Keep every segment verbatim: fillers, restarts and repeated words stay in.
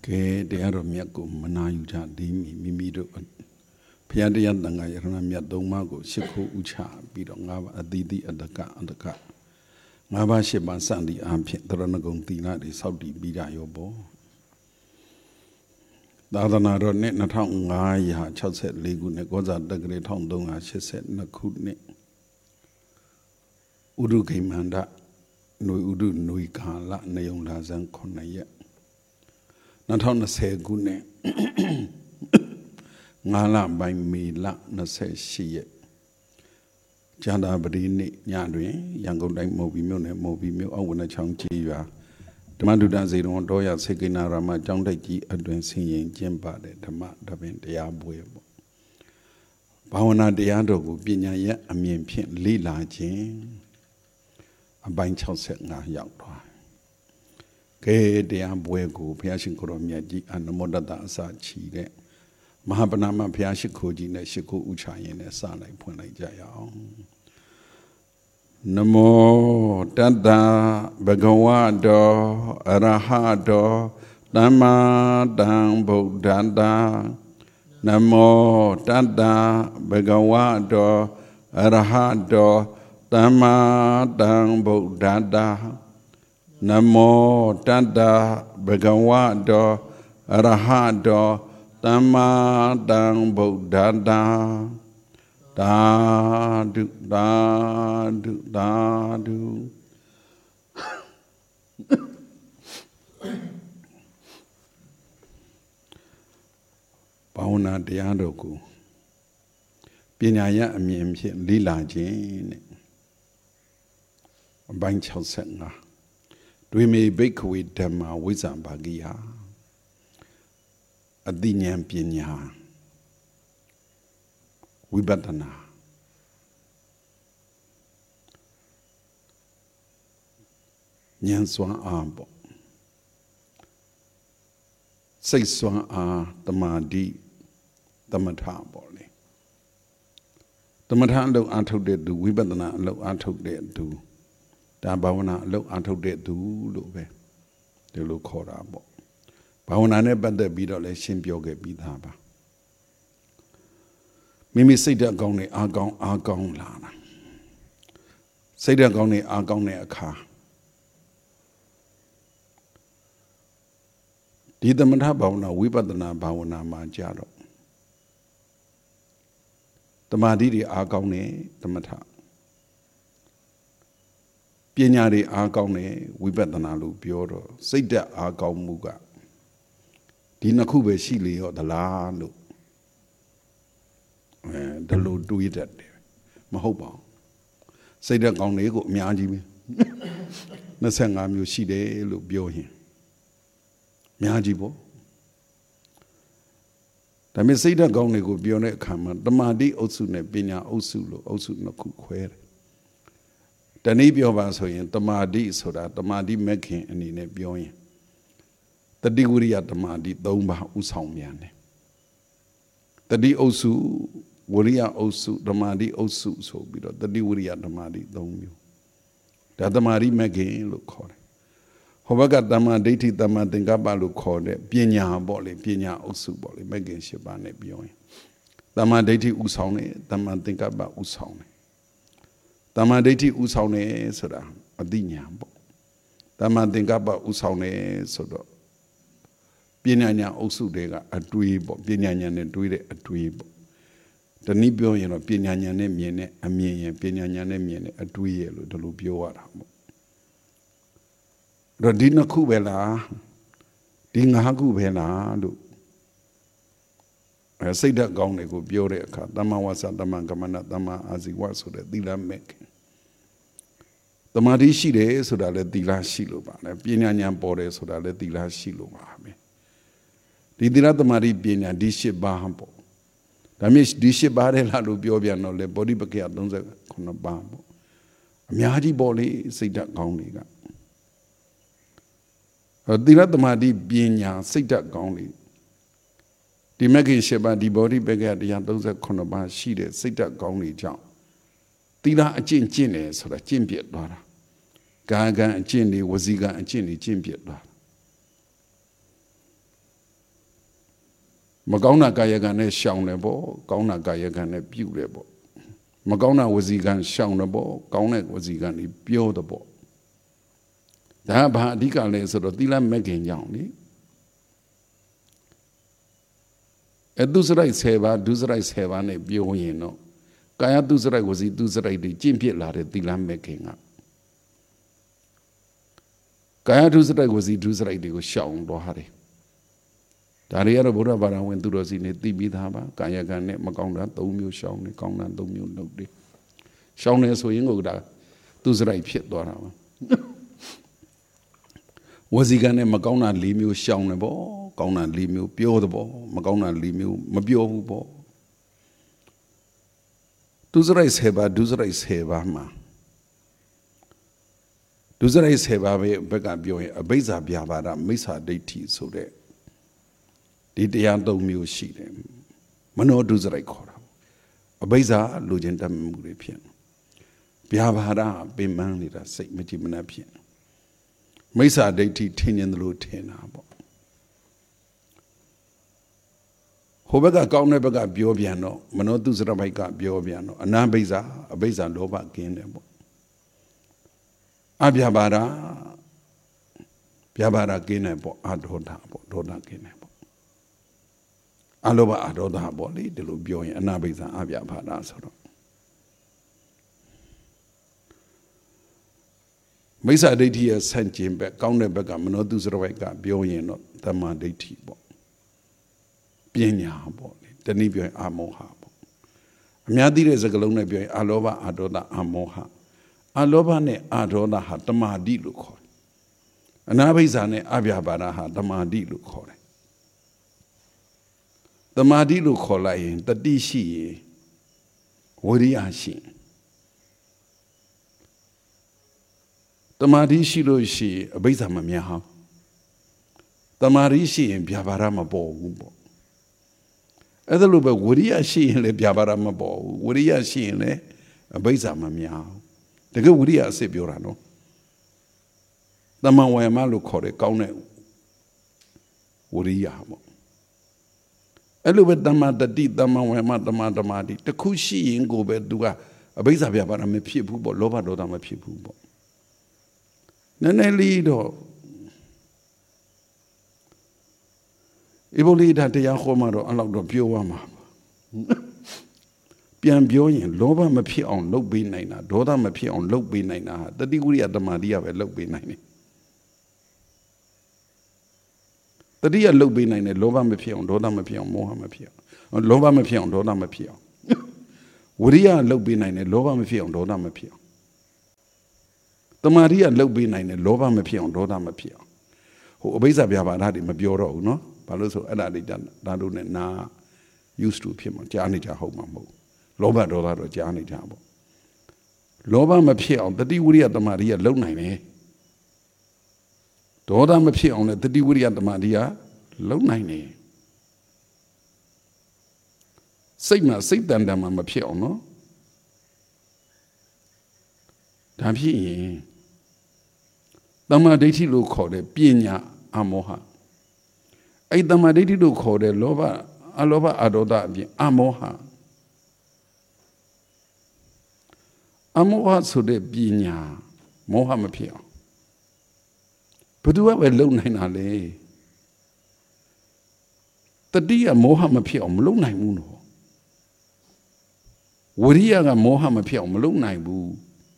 Keတရားတော်မြတ်ကိုမနာယူကြသည်မိမိတို့ဘုရားတရားတန်ခါယရဏမြတ်သုံးပါးကိုရှစ်ခိုးဥချပြီးတော့ငါးပါးအတိတိအတ္တကအတ္တကငါးပါးရှစ်ပါးစံဒီအားဖြင့်တရဏဂုံသီလတွေစောင့်တည်ပြီးကြရောပေါ့သာသနာတော်နှစ်နှစ်ထောင်ငါးရာခြောက်ဆယ်လေးခုနှစ်ကောဇာတက္ကရာတစ်ထောင်သုံးရာရှစ်ဆယ်နှစ်ခုနှစ်ဥဒုခိမန္တຫນွေဥဒုຫນွေကာလနေုံလာဇန်ခုနှစ်ရက်နှစ်ထောင်နှစ်ဆယ်ခုနှစ်ငါးလပိုင်းမေလနှစ်ဆယ်ရှစ်ရက်ကျန်တာပတိနေ့ညတွင်ရန်ကုန်တိုင်းမော်ဘီမြို့နယ်မော်ဘီမြို့အောက်ဝနချောင်းကြီးရွာဓမ္မဒုဒစေတော်တော်ရစေကိနာရမကျောင်းတိုက်ကြီးအတွင်ဆင်ရင်ကျင်းပတဲ့ဓမ္မတပင်တရားပွဲပေါ့ဘာဝနာတရားတော်ကိုပညာရဲ့အမြင်ဖြင့်လေ့လာခြင်းအပိုင်း၆၅ရောက်သွားကဲတရားပွဲကိုဘုရားရှင်ကိုရောမြတ်ကြီးအနမောတတအစချီတဲ့မဟာပဏာမဘုရားရှိခိုးကြီးနဲ့ရှိခိုးဥချရင်နဲ့စလိုက်ဖွင့်လိုက်ကြရအောင်နမောတတဗုဒ္ဓဝါတောအရဟတောသမ္မာတံဗုဒ္ဓတာနမောတတဗုဒ္ဓဝါတောအရဟတောသမ္မာတံဗုဒ္ဓတာနမောတတဗုဒ္ဓဝါတောအရဟတောသမ္မာတံဗုဒ္ဓတာသာဓုသာဓုသာဓုဘာဝနာတရားတော်ကိုပညာရအမြင်ဖြင့်လေ့လာခြင်းနဲ့အပိုင်း၆၅ဒွေမေဘိက္ခဝေဓမ္မာဝိဇ္ဇာဘာဂိယအသိဉာဏ်ပညာဝိပဿနာဉာဏ်စွမ်းအားပေါ့စိတ်စွမ်းအားတမာတိသမထပေါ့လေသမထအလုပ်အားထုတ်တဲ့သူဝိပဿနာအလုပ်အားထုတ်တဲ့သူဒါဘာဝနာအလုပ်အားထုတ်တဲ့သူလို့ပဲဒီလိုခေါ်တာပေါ့ဘာဝနာနဲ့ပတ်သက်ပြီးတော့လည်းရှင်းပြောခဲ့ပြီးသားပါမိမိစိတ်ဓာတ်ကောင်းတဲ့အားကောင်းအားကောင်းလာတာစိတ်ဓာတ်ကောင်းတဲ့အားကောင်းတဲ့အခါဒီသမထဘာဝနာဝိပဿနာဘာဝနာမှာကြတော့တမာတိတွေအားကောင်းတဲ့သမထပညာတွေအားကောင်းတဲ့ဝိပဿနာလို့ပြောတော့စိတ်ဓာတ်အားကောင်းမှုကဒီနှစ်ခုပဲရှိလေရောသလားလို့အဲဒီလိုတွေးတတ်တယ်မဟုတ်ပါဘူးစိတ်ဓာတ်ကောင်းတွေကိုအများကြီးပဲနှစ်ဆယ့်ငါးမျိုးရှိတယ်လို့ပြောရင်အများကြီးပေါ့ဒါပေမဲ့စိတ်ဓာတ်ကောင်းတွေကိုပြောတဲ့အခါမှာတမာတိအုပ်စုနဲ့ပညာအုပ်စုလို့အုပ်စုနှစ်ခုခွဲတယ်တနည်းပြောပါဆိုရင်တမာတိဆိုတာတမာတိမက်ခင်အနေနဲ့ပြောရင်တတိဝိရိယတမာတိသုံးပါးဥဆောင်မြန်တယ်တတိအုပ်စုဝိရိယအုပ်စုတမာတိအုပ်စုဆိုပြီးတော့တတိဝိရိယတမာတိသုံးမျိုးဒါတမာတိမက်ခင်လို့ခေါ်တယ်ဟောဘကတမ္မာဒိဋ္ဌိတမ္မာသင်္ကပ္ပလို့ခေါ်တဲ့ပညာပေါ့လေပညာအုပ်စုပေါ့လေမက်ခင်၈ပါးနဲ့ပြောရင်တမ္မာဒိဋ္ဌိဥဆောင်တယ်တမ္မာသင်္ကပ္ပဥဆောင်တယ်တမ္မာဒိဋ္ဌိဥဆောင်တယ်ဆိုတာအသိဉာဏ်ပေါ့တမ္မာသင်္ကပ္ပဥဆောင်တယ်ဆိုတော့ပညာဉာဏ်အုပ်စုတွေကအတွေးပေါ့ပညာဉာဏ်နဲ့တွေးတဲ့အတွေးပေါ့တနည်းပြောရင်တော့ပညာဉာဏ်နဲ့မြင်တဲ့အမြင်ရင်ပညာဉာဏ်နဲ့မြင်တဲ့အတွေးရလို့ဒီလိုပြောရတာပေါ့တော့ဒီနှစ်ခုပဲလားဒီငါးခုပဲလားလို့အဲစိတ်ဓာတ်ကောင်းတွေကိုပြောတဲ့အခါတမ္မာဝါစာတမ္မာကမ္မနာတမ္မာအာဇီဝဆိုတဲ့သီလမဲ့တမာတိရှိတယ်ဆိုတာလည်းသီလရှိလို့ပါလေပညာဉာဏ်ပေါ်တယ်ဆိုတာလည်းသီလရှိလို့ပါပဲဒီသီလတမာတိပညာဒီရှစ်ပါးပေါ့ဒါမြစ်ဒီရှစ်ပါးတဲ့လားလို့ပြောပြန်တော့လေဘောဓိပက္ခယသုံးဆယ်ခုနှစ်ပါးပေါ့အများကြီးပေါ့လေစိတ်ဓာတ်ကောင်းတွေကသီလတမာတိပညာစိတ်ဓာတ်ကောင်းတွေဒီမဂ္ဂင်ရှစ်ပါးဒီဘောဓိပက္ခယတရားသုံးဆယ်ခုနှစ်ပါးရှိတဲ့စိတ်ဓာတ်ကောင်းတွေကြောင့်သီလအကျင့်ကျင့်တယ်ဆိုတာကျင့်ပြတ်သွားတာကာကံအကျင့်တွေဝစီကံအကျင့်တွေကျင့်ပြတ်သွားတာမကောင်းတာကာယကံနဲ့ရှောင်တယ်ပေါ့ကောင်းတာကာယကံနဲ့ပြုတယ်ပေါ့မကောင်းတာဝစီကံရှောင်တယ်ပေါ့ကောင်းတဲ့ဝစီကံนี่ပြောတယ်ပေါ့ဒါကဘာအဓိကလဲဆိုတော့သီလမဲ့ခင်ကြောင့်လေအတုစရိုက်ဆယ်ပါးဒုစရိုက်ဆယ်ပါးနဲ့ပြောရင်တော့ကာယတုစရိုက်ဝစီတုစရိုက်တွေကျင့်ဖြစ်လာတဲ့သီလမဲ့ခင်ကကာယတုစရိုက်ဝစီတုစရိုက်တွေကိုရှောင်တော့ဟာတယ်ဒါတွေကတော့ဘုရားဘာသာဝင်သူတော်စည်းနေသိပြီးသားပါကာယကံနဲ့မကောင်းတာ၃မျိုးရှောင်နေကောင်းတာ၃မျိုးလုပ်တယ်ရှောင်နေဆိုရင်ကိုဒါသူစရိုက်ဖြစ်သွားတာပါဝစီကံနဲ့မကောင်းတာ၄မျိုးရှောင်နေပေါ့ကောင်းတာ၄မျိုးပြောတယ်ပေါ့မကောင်းတာ၄မျိုးမပြောဘူးပေါ့သူစရိုက်ဆယ်ပါဒုစရိုက်ဆယ်ပါမှာဒုစရိုက်ဆယ်ပါပဲဘက်ကပြောရင်အဘိဇ္ဇာပြာပါဒမိစ္ဆာဒိဋ္ဌိဆိုတဲ့ဒီတရားသုံးမျိုးရှိတယ်မနောဒုစရိုက်ခေါ်တာအဘိဇ္ဇာလူချင်းတတ်မှုတွေဖြစ်ဗျာပါဒပင်ပန်းနေတာစိတ်မကြည်မနှက်ဖြစ်မိစ္ဆာဒိဋ္ဌိထင်ရင်လို့ထင်တာပေါ့ဟိုဘက်ကကောင်းတဲ့ဘက်ကပြောပြန်တော့မနောဒုစရဘိုက်ကပြောပြန်တော့အနာဘိဇ္ဇာအဘိဇ္ဇာလောဘကင်းတယ်ပေါ့အဗျာပါဒဗျာပါဒကင်းတယ်ပေါ့အဒေါသပေါ့ဒေါသကင်းတယ်အလောဘအဒေါသပေါ့လေဒီလိုပြောရင်အနာဘိဇ္ဇာအဗျာပါဒဆိုတော့မိစ္ဆာဒိဋ္ဌိရဲ့ဆန့်ကျင်ဘက်ကောင်းတဲ့ဘက်ကမနောတုစရဘိုက်ကပြောရင်တော့တမ္မာဒိဋ္ဌိပေါ့ပညာပေါ့လေတနည်းပြောရင်အမောဟပေါ့အများသိတဲ့စကားလုံးနဲ့ပြောရင်အလောဘအဒေါသအမောဟအလောဘနဲ့အဒေါသဟာတမာတိလို့ခေါ်တယ်အနာဘိဇ္ဇာနဲ့အဗျာပါဒဟာတမာတိလို့ခေါ်တယ်တမာတိလို့ခေါ်လိုက်ရင်တတိရှိရင်ဝိရိယရှိတမာတိရှိလို့ရှိရင်အဘိဇ္ဇာမများအောင်တမာတိရှိရင်ဗျာပါဒမပေါ်ဘူးပေါ့အဲ့ဒါလိုပဲဝိရိယရှိရင်လည်းဗျာပါဒမပေါ်ဘူးဝိရိယရှိရင်လည်းအဘိဇ္ဇာမများအောင်တကယ်ဝိရိယအစစ်ပြောတာနော်တမန်ဝါယမလို့ခေါ်တယ်ကောင်းတဲ့ဝိရိယပေါ့အဲ့လိုပဲတမ္မာတတိတမ္မာဝါယမတမ္မာဓမ္မာတိတခုရှိရင်ကိုပဲသူကအဘိဇ္ဇာဗျာပါဒမဖြစ်ဘူးပေါ့လောဘဒေါသမဖြစ်ဘူးပေါ့နည်းနည်းလေးတော့ဧဘိလိဒါတရားဟောမှာတော့အဲ့လောက်တော့ပြောရမှာပြန်ပြောရင်လောဘမဖြစ်အောင်လုပ်ပေးနိုင်တာဒေါသမဖြစ်အောင်လုပ်ပေးနိုင်တာတတိဝိရိယတမာတိကပဲလုပ်ပေးနိုင်တယ်တတိယလုပ်ပေးနိုင်တယ်လောဘမဖြစ်အောင်ဒေါသမဖြစ်အောင်မောဟမဖြစ်အောင်လောဘမဖြစ်အောင်ဒေါသမဖြစ်အောင်ဝိရိယလုပ်ပေးနိုင်တယ်လောဘမဖြစ်အောင်ဒေါသမဖြစ်အောင်တမာတိကလုပ်ပေးနိုင်တယ်လောဘမဖြစ်အောင်ဒေါသမဖြစ်အောင်ဟိုအဘိဇ္ဇဗျာပါဒတွေမပြောတော့ဘူးနော်ဘာလို့ဆိုအဲ့ဒါလေးဒါတို့နဲ့နာ used to ဖြစ်မှာကြားနေကြဟုတ်မှာမဟုတ်လောဘဒေါသတော့ကြားနေကြပေါ့လောဘမဖြစ်အောင်တတိဝိရိယတမာတိကလုပ်နိုင်တယ်ဒေါသမဖြစ်အောင်လည်းတတိဝိရိယတမာတိကလုပ်နိုင်တယ်စိတ်မှာစိတ်တန်တန်မှာမဖြစ်အောင်နော်ဒါဖြစ်ရင်တမ္မာဒိဋ္ဌိလို့ခေါ်တဲ့ပညာအမောဟအဲ့တမ္မာဒိဋ္ဌိလို့ခေါ်တဲ့လောဘအလောဘအဒေါသအပြင်အမောဟအမောဟဆိုတဲ့ပညာမောဟမဖြစ်အောင်ဘယ်သူကပဲလုံနိုင်တာလဲတတိယမောဟမဖြစ်အောင်မလုံနိုင်ဘူးနော်ဝိရိယကမောဟမဖြစ်အောင်မလုံနိုင်ဘူး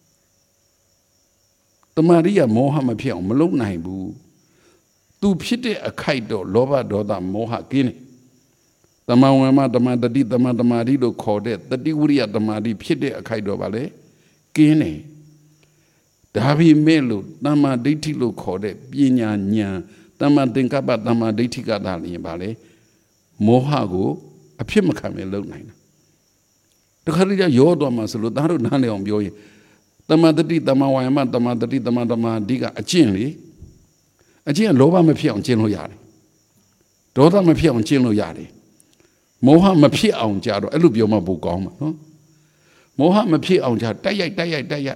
တမာရိယမောဟမဖြစ်အောင်မလုံနိုင်ဘူးသူဖြစ်တဲ့အခိုက်တော့လောဘဒေါသမောဟကင်းတယ်တမန်ဝမတမန်တတိတမန်တမာတိလို့ခေါ်တဲ့တတိဝိရိယတမာတိဖြစ်တဲ့အခိုက်တော့ဗာလေကင်းတယ်ဒါပေမဲ့လို့တမ္မာဒိဋ္ဌိလို့ခေါ်တဲ့ပညာဉာဏ်တမ္မာသင်္ကပ္ပတမ္မာဒိဋ္ဌိကသာလျင်ဗာလေမောဟကိုအဖြစ်မခံပဲလုံနိုင်တာတခါတည်းရောတော့မှဆိုလို့သားတို့နားလည်အောင်ပြောရင်တမ္မာတတိတမ္မာဝါယမတမ္မာတတိတမ္မာဓမ္မာဒီကအကျင့်လေအကျင့်လောဘမဖြစ်အောင်ကျင့်လို့ရတယ်ဒေါသမဖြစ်အောင်ကျင့်လို့ရတယ်မောဟမဖြစ်အောင်ကြတော့အဲ့လိုပြောမှပိုကောင်းမှာနော်မောဟမဖြစ်အောင်ကြတိုက်ရိုက်တိုက်ရိုက်တိုက်ရိုက်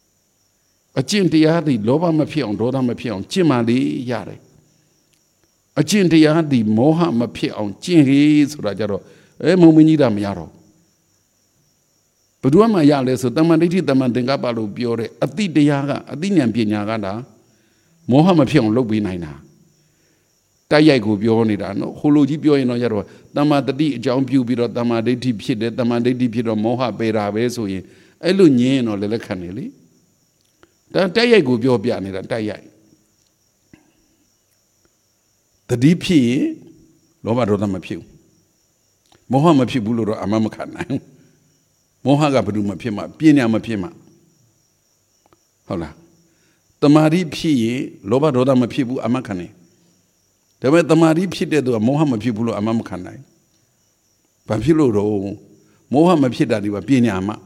အကျင့်တရားတွေလောဘမဖြစ်အောင်ဒေါသမဖြစ်အောင်ကျင့်မှလေရတယ်အကျင့်တရားဒီမောဟမဖြစ်အောင်ကျင့်ရေးဆိုတာကြတော့အဲမုံမင်းကြီးတာမရတော့ဘယ်သူမှရလဲဆိုတမန်ဒိဋ္ဌိတမန်သင်္ကပ္ပလို့ပြောတဲ့အတိတရားကအတိဉာဏ်ပညာကတာမောဟမဖြစ်အောင်လုပ်ပေးနိုင်တာတိုက်ရိုက်ကိုပြောနေတာနော်ဟိုလိုကြီးပြောရင်တော့ရတော့တမ္မာတတိအကြောင်းပြုပြီးတော့တမ္မာဒိဋ္ဌိဖြစ်တယ်တမ္မာဒိဋ္ဌိဖြစ်တော့မောဟပေတာပဲဆိုရင်အဲ့လိုညင်းရင်တော့လည်းလက်ခံနေလေဒါတိုက်ရိုက်ကိုပြောပြနေတာတိုက်ရိုက်တတိဖြစ်ရင်လောဘဒေါသမဖြစ်ဘူးမောဟမဖြစ်ဘူးလို့တော့အမှမခံနိုင်မောဟကဘယ်သူမှဖြစ်မှာပညာမဖြစ်မှာဟုတ်လားတမာတိဖြစ်ရင်လောဘဒေါသမဖြစ်ဘူးအမှခံနေဒါပေမဲ့တမာတိဖြစ်တဲ့သူကမောဟမဖြစ်ဘူးလို့အမှမခံနိုင်ဘာဖြစ်လို့တော့မောဟမဖြစ်တာဒီကပညာမှ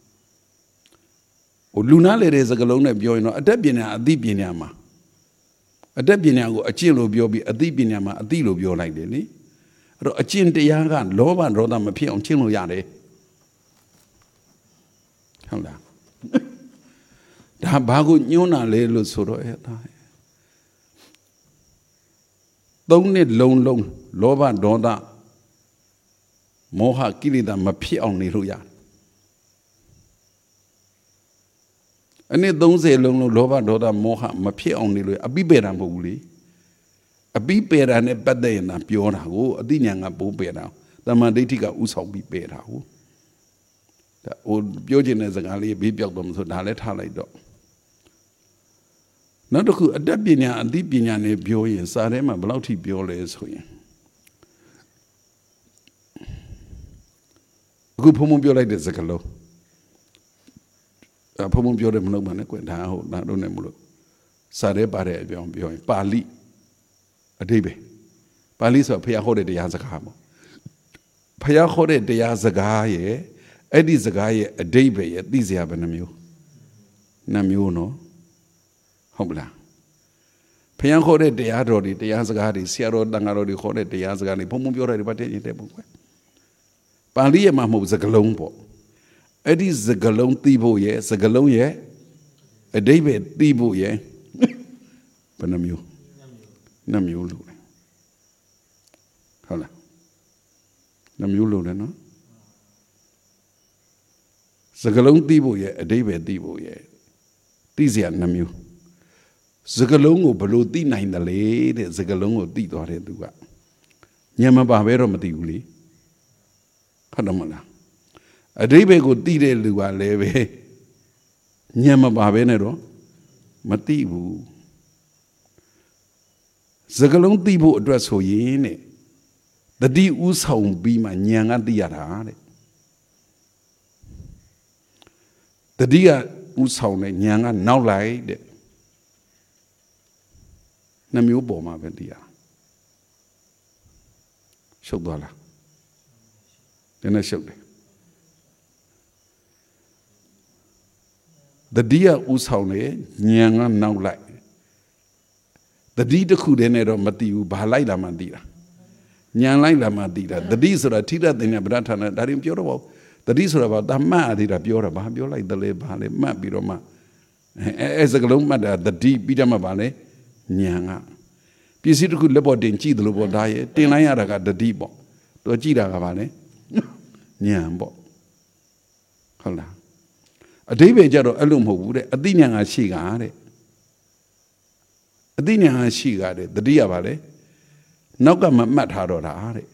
ဟိုလူနာလေတဲ့စကလုံးနဲ့ပြောရင်တော့အတတ်ပညာအသိပညာမှာအတတ်ပညာကိုအကျင့်လို့ပြောပြီးအသိပညာမှာအသိလို့ပြောလိုက်တယ်လေအဲ့တော့အကျင့်တရားကလောဘဒေါသမဖြစ်အောင်ကျင့်လို့ရတယ်ဟုတ်လားဒါဘာကိုညှိုးတာလဲလို့ဆိုတော့အဲ့ဒါသုံးနှစ်လုံးလုံးလောဘဒေါသမောဟကိလေသာမဖြစ်အောင်နေလို့ရတယ်အနည်းသုံးဆယ်လုံးလုံးလောဘဒေါသမောဟမဖြစ်အောင်နေလို့အပိပေတာမဟုတ်ဘူးလေအပိပေတာနဲ့ပတ်သက်ရင်ပြောတာကိုအသိဉာဏ်ကပိုးပေတာတမန်ဒိဋ္ဌိကဥဆောင်ပြီးပေတာကိုဒါဟိုပြောချင်တဲ့စကားလေးဘေးပြောက်တော့မဆိုဒါလည်းထားလိုက်တော့နောက်တစ်ခုအတတ်ပညာအသိပညာနဲ့ပြောရင်စာထဲမှာဘယ်လောက်ထိပြောလဲဆိုရင်အခုဘုံဘုံပြောလိုက်တဲ့စကားလုံးအဘုံဘုံပြောတယ်မလို့ပါနဲ့ကွဒါဟုတ်ဒါတော့နဲ့မလို့စာထဲပါတဲ့အပြောင်းပြောရင်ပါဠိအဓိပ္ပာယ်ပါဠိဆိုဘုရားဟောတဲ့တရားစကားပေါ့ဘုရားဟောတဲ့တရားစကားရဲ့အဲ့ဒီစကားရဲ့အဓိပ္ပာယ်ရဲ့သိစရာဘယ်နှမျိုးနှမျိုးနော်ဟုတ်လားဘုရားခေါ်တဲ့တရားတော်တွေတရားစကားတွေဆရာတော်တန်ဃာတော်တွေခေါ်တဲ့တရားစကားတွေဘုံဘုံပြောတယ်ဗတ်တဲ့တဲ့ပုံပဲပါဠိရမှာမဟုတ်စကားလုံးပေါ့အဲ့ဒီစကားလုံးသိဖို့ရဲ့စကားလုံးရဲ့အဓိပ္ပာယ်သိဖို့ရဲ့ဘယ်နှမျိုးနှမျိုးလို့ဟုတ်လားနှမျိုးလို့လည်းနော်စကားလုံးသိဖို့ရဲ့အဓိပ္ပာယ်သိဖို့ရဲ့သိစရာနှမျိုးစကလုံးကိုဘယ်လိုသိနိုင်တယ်လဲတဲ့စကလုံးကိုသိသွားတဲ့သူကညံမပါပဲတော့မသိဘူးလေဟုတ်တယ်မလားအဓိပ္ပာယ်ကိုသိတဲ့လူကလည်းပဲညံမပါပဲနဲ့တော့မသိဘူးစကလုံးသိဖို့အတွက်ဆိုရင်တဲ့တတိဥဆောင်ပြီးမှညံကသိရတာတဲ့တတိကဥဆောင်တဲ့ညံကနောက်လိုက်တဲ့နှမျိုးပေါ်မှာပဲတရားရှုပ်သွားလားဒီနေ့ရှုပ်တယ်တတိယဥဆောင်လေဉာဏ်ကနောက်လိုက်တတိတစ်ခုတည်းနဲ့တော့မသိဘူးဘာလိုက်လာမှသိတာဉာဏ်လိုက်လာမှသိတာတတိဆိုတာထိရတဲ့ဉာဏ်ပဋ္ဌာန်းဒါရင်ပြောတော့ပေါ့တတိဆိုတာဘာတမတ်အသေးတာပြောတာဘာပြောလိုက်တယ်လေဘာလဲမှတ်ပြီးတော့မှအဲအဲစကလုံးမှတ်တာတတိပြီးတော့မှဘာလဲဉာဏ်ကပစ္စည်းတစ်ခုလက်ပေါ်တင်ကြည့်တယ်လို့ပေါ့ဒါရဲ့တင်လိုက်ရတာကတတိပေါ့သူကြည့်တာကဘာလဲဉာဏ်ပေါ့ဟုတ်လားအဓိပ္ပာယ်ကြတော့အဲ့လိုမဟုတ်ဘူးတဲ့အသိဉာဏ်ကရှိတာတဲ့အသိဉာဏ်ကရှိတာတဲ့တတိယဘာလဲနောက်ကမှမှတ်ထားတော့တာတဲ့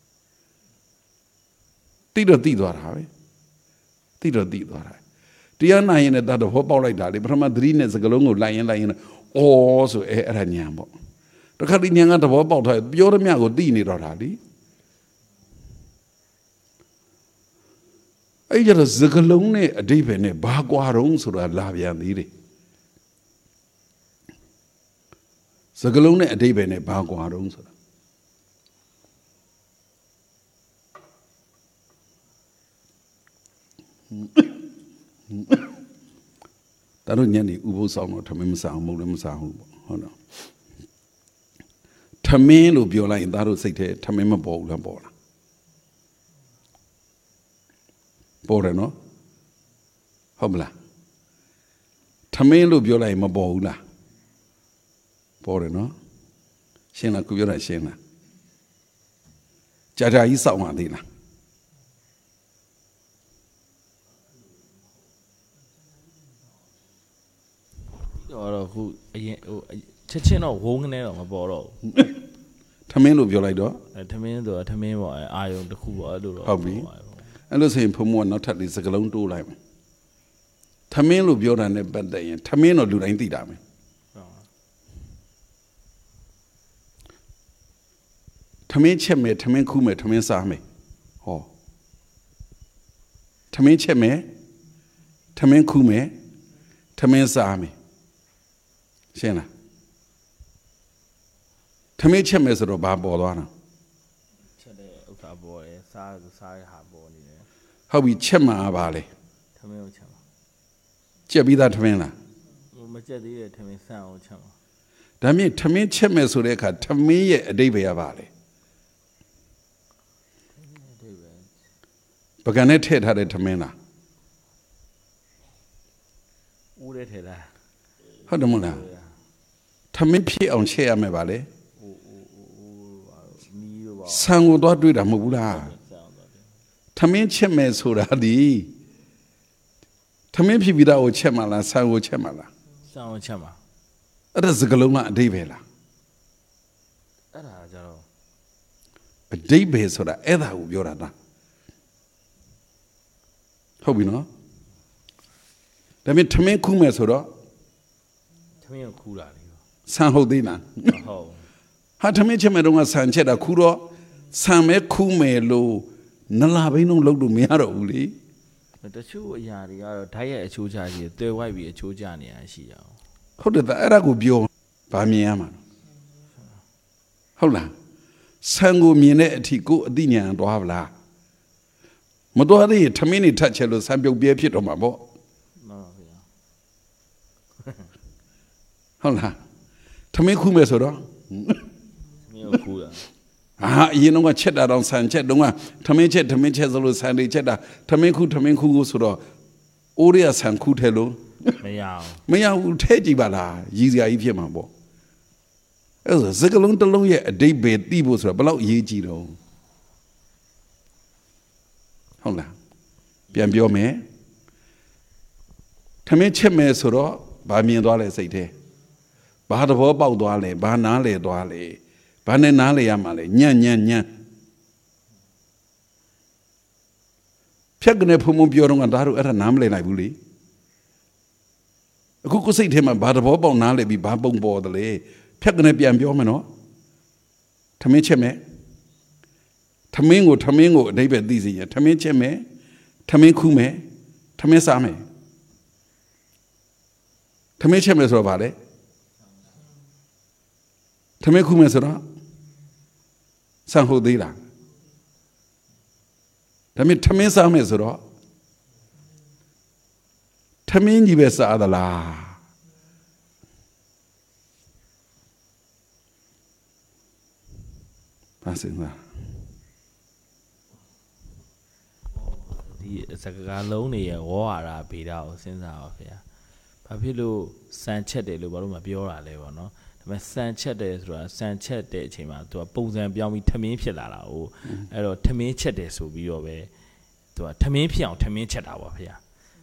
တိတော့တိသွားတာပဲတိတော့တိသွားတာတရားနာရင်လည်းဒါတော့ဟောပေါက်လိုက်တာလေပထမသတိနဲ့စကလုံးကိုလိုက်ရင်လိုက်ရင်အော်ဆိုအဲအဲ့ဒါဉာဏ်ပေါ့တခါဒီဉာဏ်ကသဘောပေါက်ထားပြောရမြကိုသိနေတော့တာလေအဲ့ကြတော့စကလုံးနဲ့အဓိပ္ပာယ်နဲ့ဘာကွာတော့ဆိုတာလာပြန်သေးတယ်စကလုံးနဲ့အဓိပ္ပာယ်နဲ့ဘာကွာတော့ဆိုတာဒါတော့ညနေဥပုသ်ဆောင်တော့ထမင်းမစားအောင်မဟုတ်လည်းမစားဘူးပေါ့ဟုတ်တော့ထမင်းလို့ပြောလိုက်ရင်သားတို့စိတ်ထဲထမင်းမပေါ်ဘူးလားပေါ်လားပေါ်တယ်နော်ဟုတ်မလားထမင်းလို့ပြောလိုက်ရင်မပေါ်ဘူးလားပေါ်တယ်နော်ရှင်းလားခုပြောတာရှင်းလားကြာကြာကြီးစောင့်မှသေးလားတော့ခုအရင်ဟိုချက်ချင်းတော့ဝုန်းကနေတော့မပေါ်တော့ဘူးထမင်းလို့ပြောလိုက်တော့အဲထမင်းဆိုတော့ထမင်းပေါ့အာယုံတစ်ခုပေါ့အဲ့လိုတော့ဟုတ်ပြီအဲ့လိုဆိုရင်ဖုံမောကနောက်ထပ်ဒီစကလုံးတိုးလိုက်မယ်ထမင်းလို့ပြောတာနဲ့ပတ်သက်ရင်ထမင်းတော့လူတိုင်းသိတာမယ်ထမင်းချက်မယ်ထမင်းခူးမယ်ထမင်းစားမယ်ဟောထမင်းချက်မယ်ထမင်းခူးမယ်ထမင်းစားမယ်ရှင်းလားထမင်းချက်မယ်ဆိုတော့ဘာပေါ်သွားတာချက်တဲ့ဥစ္စာပေါ်တယ်စားစားရဟာပေါ်နေတယ်ဟုတ်ပြီချက်မှာပါလေထမင်းကိုချက်မှာချက်ပြီးသားထမင်းလားမချက်သေးတဲ့ထမင်းဆန်အောင်ချက်မှာဒါမြင့်ထမင်းချက်မယ်ဆိုတဲ့အခါထမင်းရဲ့အဓိပ္ပာယ်ကပါလေပကံနဲ့ထည့်ထားတဲ့ထမင်းလားဦးတဲ့ထဲလားဟုတ်တယ်မဟုတ်လားထမင်းဖြစ်အောင်ချက်ရမယ်ပါလေဆန်ကိုတော့တွေးတာမဟုတ်ဘူးလားထမင်းချက်မယ်ဆိုတာဒီထမင်းဖြစ်ပြီးသားကိုချက်မှလားဆန်ကိုချက်မှလားဆန်ကိုချက်မှာအဲ့ဒါစကလုံးကအဓိပ္ပာယ်လားအဲ့ဒါကြတော့အဓိပ္ပာယ်ဆိုတာအဲ့ဒါကိုပြောတာလားဟုတ်ပြီနော်ဒါပေမဲ့ထမင်းခူးမယ်ဆိုတော့ထမင်းကိုခူးတာလေဆန်ဟုတ်သေးလားဟုတ်ဟာထမင်းချက်မယ်တော့ဆန်ချက်တာခူးတော့ဆန်မဲခူးမယ်လို့နလာဘိန်းလုံးလုပ်လို့မရတော့ဘူးလေတချို့အရာတွေကတော့ဓာတ်ရဲ့အချိုးချကြီးတွယ်ဝိုက်ပြီးအချိုးချနေရရှိရအောင်ဟုတ်တယ်အဲ့ဒါကိုပြောဗာမြင်ရမှာဟုတ်လားဆန်ကိုမြင်တဲ့အထိကိုအသိဉာဏ်တွားဗလားမတွားသေးရင်ထမင်းနေထတ်ချက်လို့ဆန်ပြုတ်ပြဲဖြစ်တော့မှာပေါ့မှန်ပါဗျာဟုတ်လားထမင်းခူးမယ်ဆိုတော့ထမင်းကိုခူးတာဟာအရင်တော့ချက်တာတော့ဆန်ချက်တော့ထမင်းချက်ထမင်းချက်ဆိုလို့ဆန်တွေချက်တာထမင်းခူးထမင်းခူးကိုဆိုတော့အိုးရဆန်ခူးထဲလို့မရအောင်မရဘူးထဲကြည့်ပါလားရည်စရာကြီးဖြစ်မှာပေါ့အဲ့ဆိုစကလုံးတစ်လုံးရဲ့အဓိပ္ပာယ်သိဖို့ဆိုတော့ဘယ်လောက်အရေးကြီးတော့ဟုတ်လားပြန်ပြောမယ်ထမင်းချက်မယ်ဆိုတော့ဗာမြင်သွားလဲစိတ်ထဲဘာသဘောပေါက်သွားလဲဘာနားလဲသွားလဲဘာနဲ့နားလဲရမှာလဲညံ့ညံ့ညံ့ဖြတ်ကနေဖုံဖုံပြောတော့ကဒါတို့အဲ့ဒါနားမလဲနိုင်ဘူးလေအခုကိုစိတ်ထဲမှာဘာသဘောပေါက်နားလဲပြီးဘာပုံပေါ်တယ်လေဖြတ်ကနေပြန်ပြောမယ်နော်ထမင်းချက်မယ်ထမင်းကိုထမင်းကိုအဓိပ္ပာယ်သိစေရထမင်းချက်မယ်ထမင်းခူးမယ်ထမင်းစားမယ်ထမင်းချက်မယ်ဆိုတော့ဗာလေထမင်းခူးမယ်ဆိုတော့ဆန်ဟုတ်သေးလားဒါပေမဲ့ထမင်းစားမယ်ဆိုတော့ထမင်းကြီးပဲစားသလားပါစင်လားဒီစကားလုံးတွေရဲ့ဝေါ်ဟာရာဗေဒကိုစဉ်းစားပါဗျာဘာဖြစ်လို့စံချက်တယ်လို့ဘာလို့မပြောတာလဲပေါ့နော်ဒါပေမဲ့စံချက်တယ်ဆိုတာစံချက်တဲ့အချိန်မှာသူကပုံစံပြောင်းပြီးထမင်းဖြစ်လာတာ哦အဲ့တော့ထမင်းချက်တယ်ဆိုပြီးတော့ပဲသူကထမင်းဖြစ်အောင်ထမင်းချက်တာပါဗျာ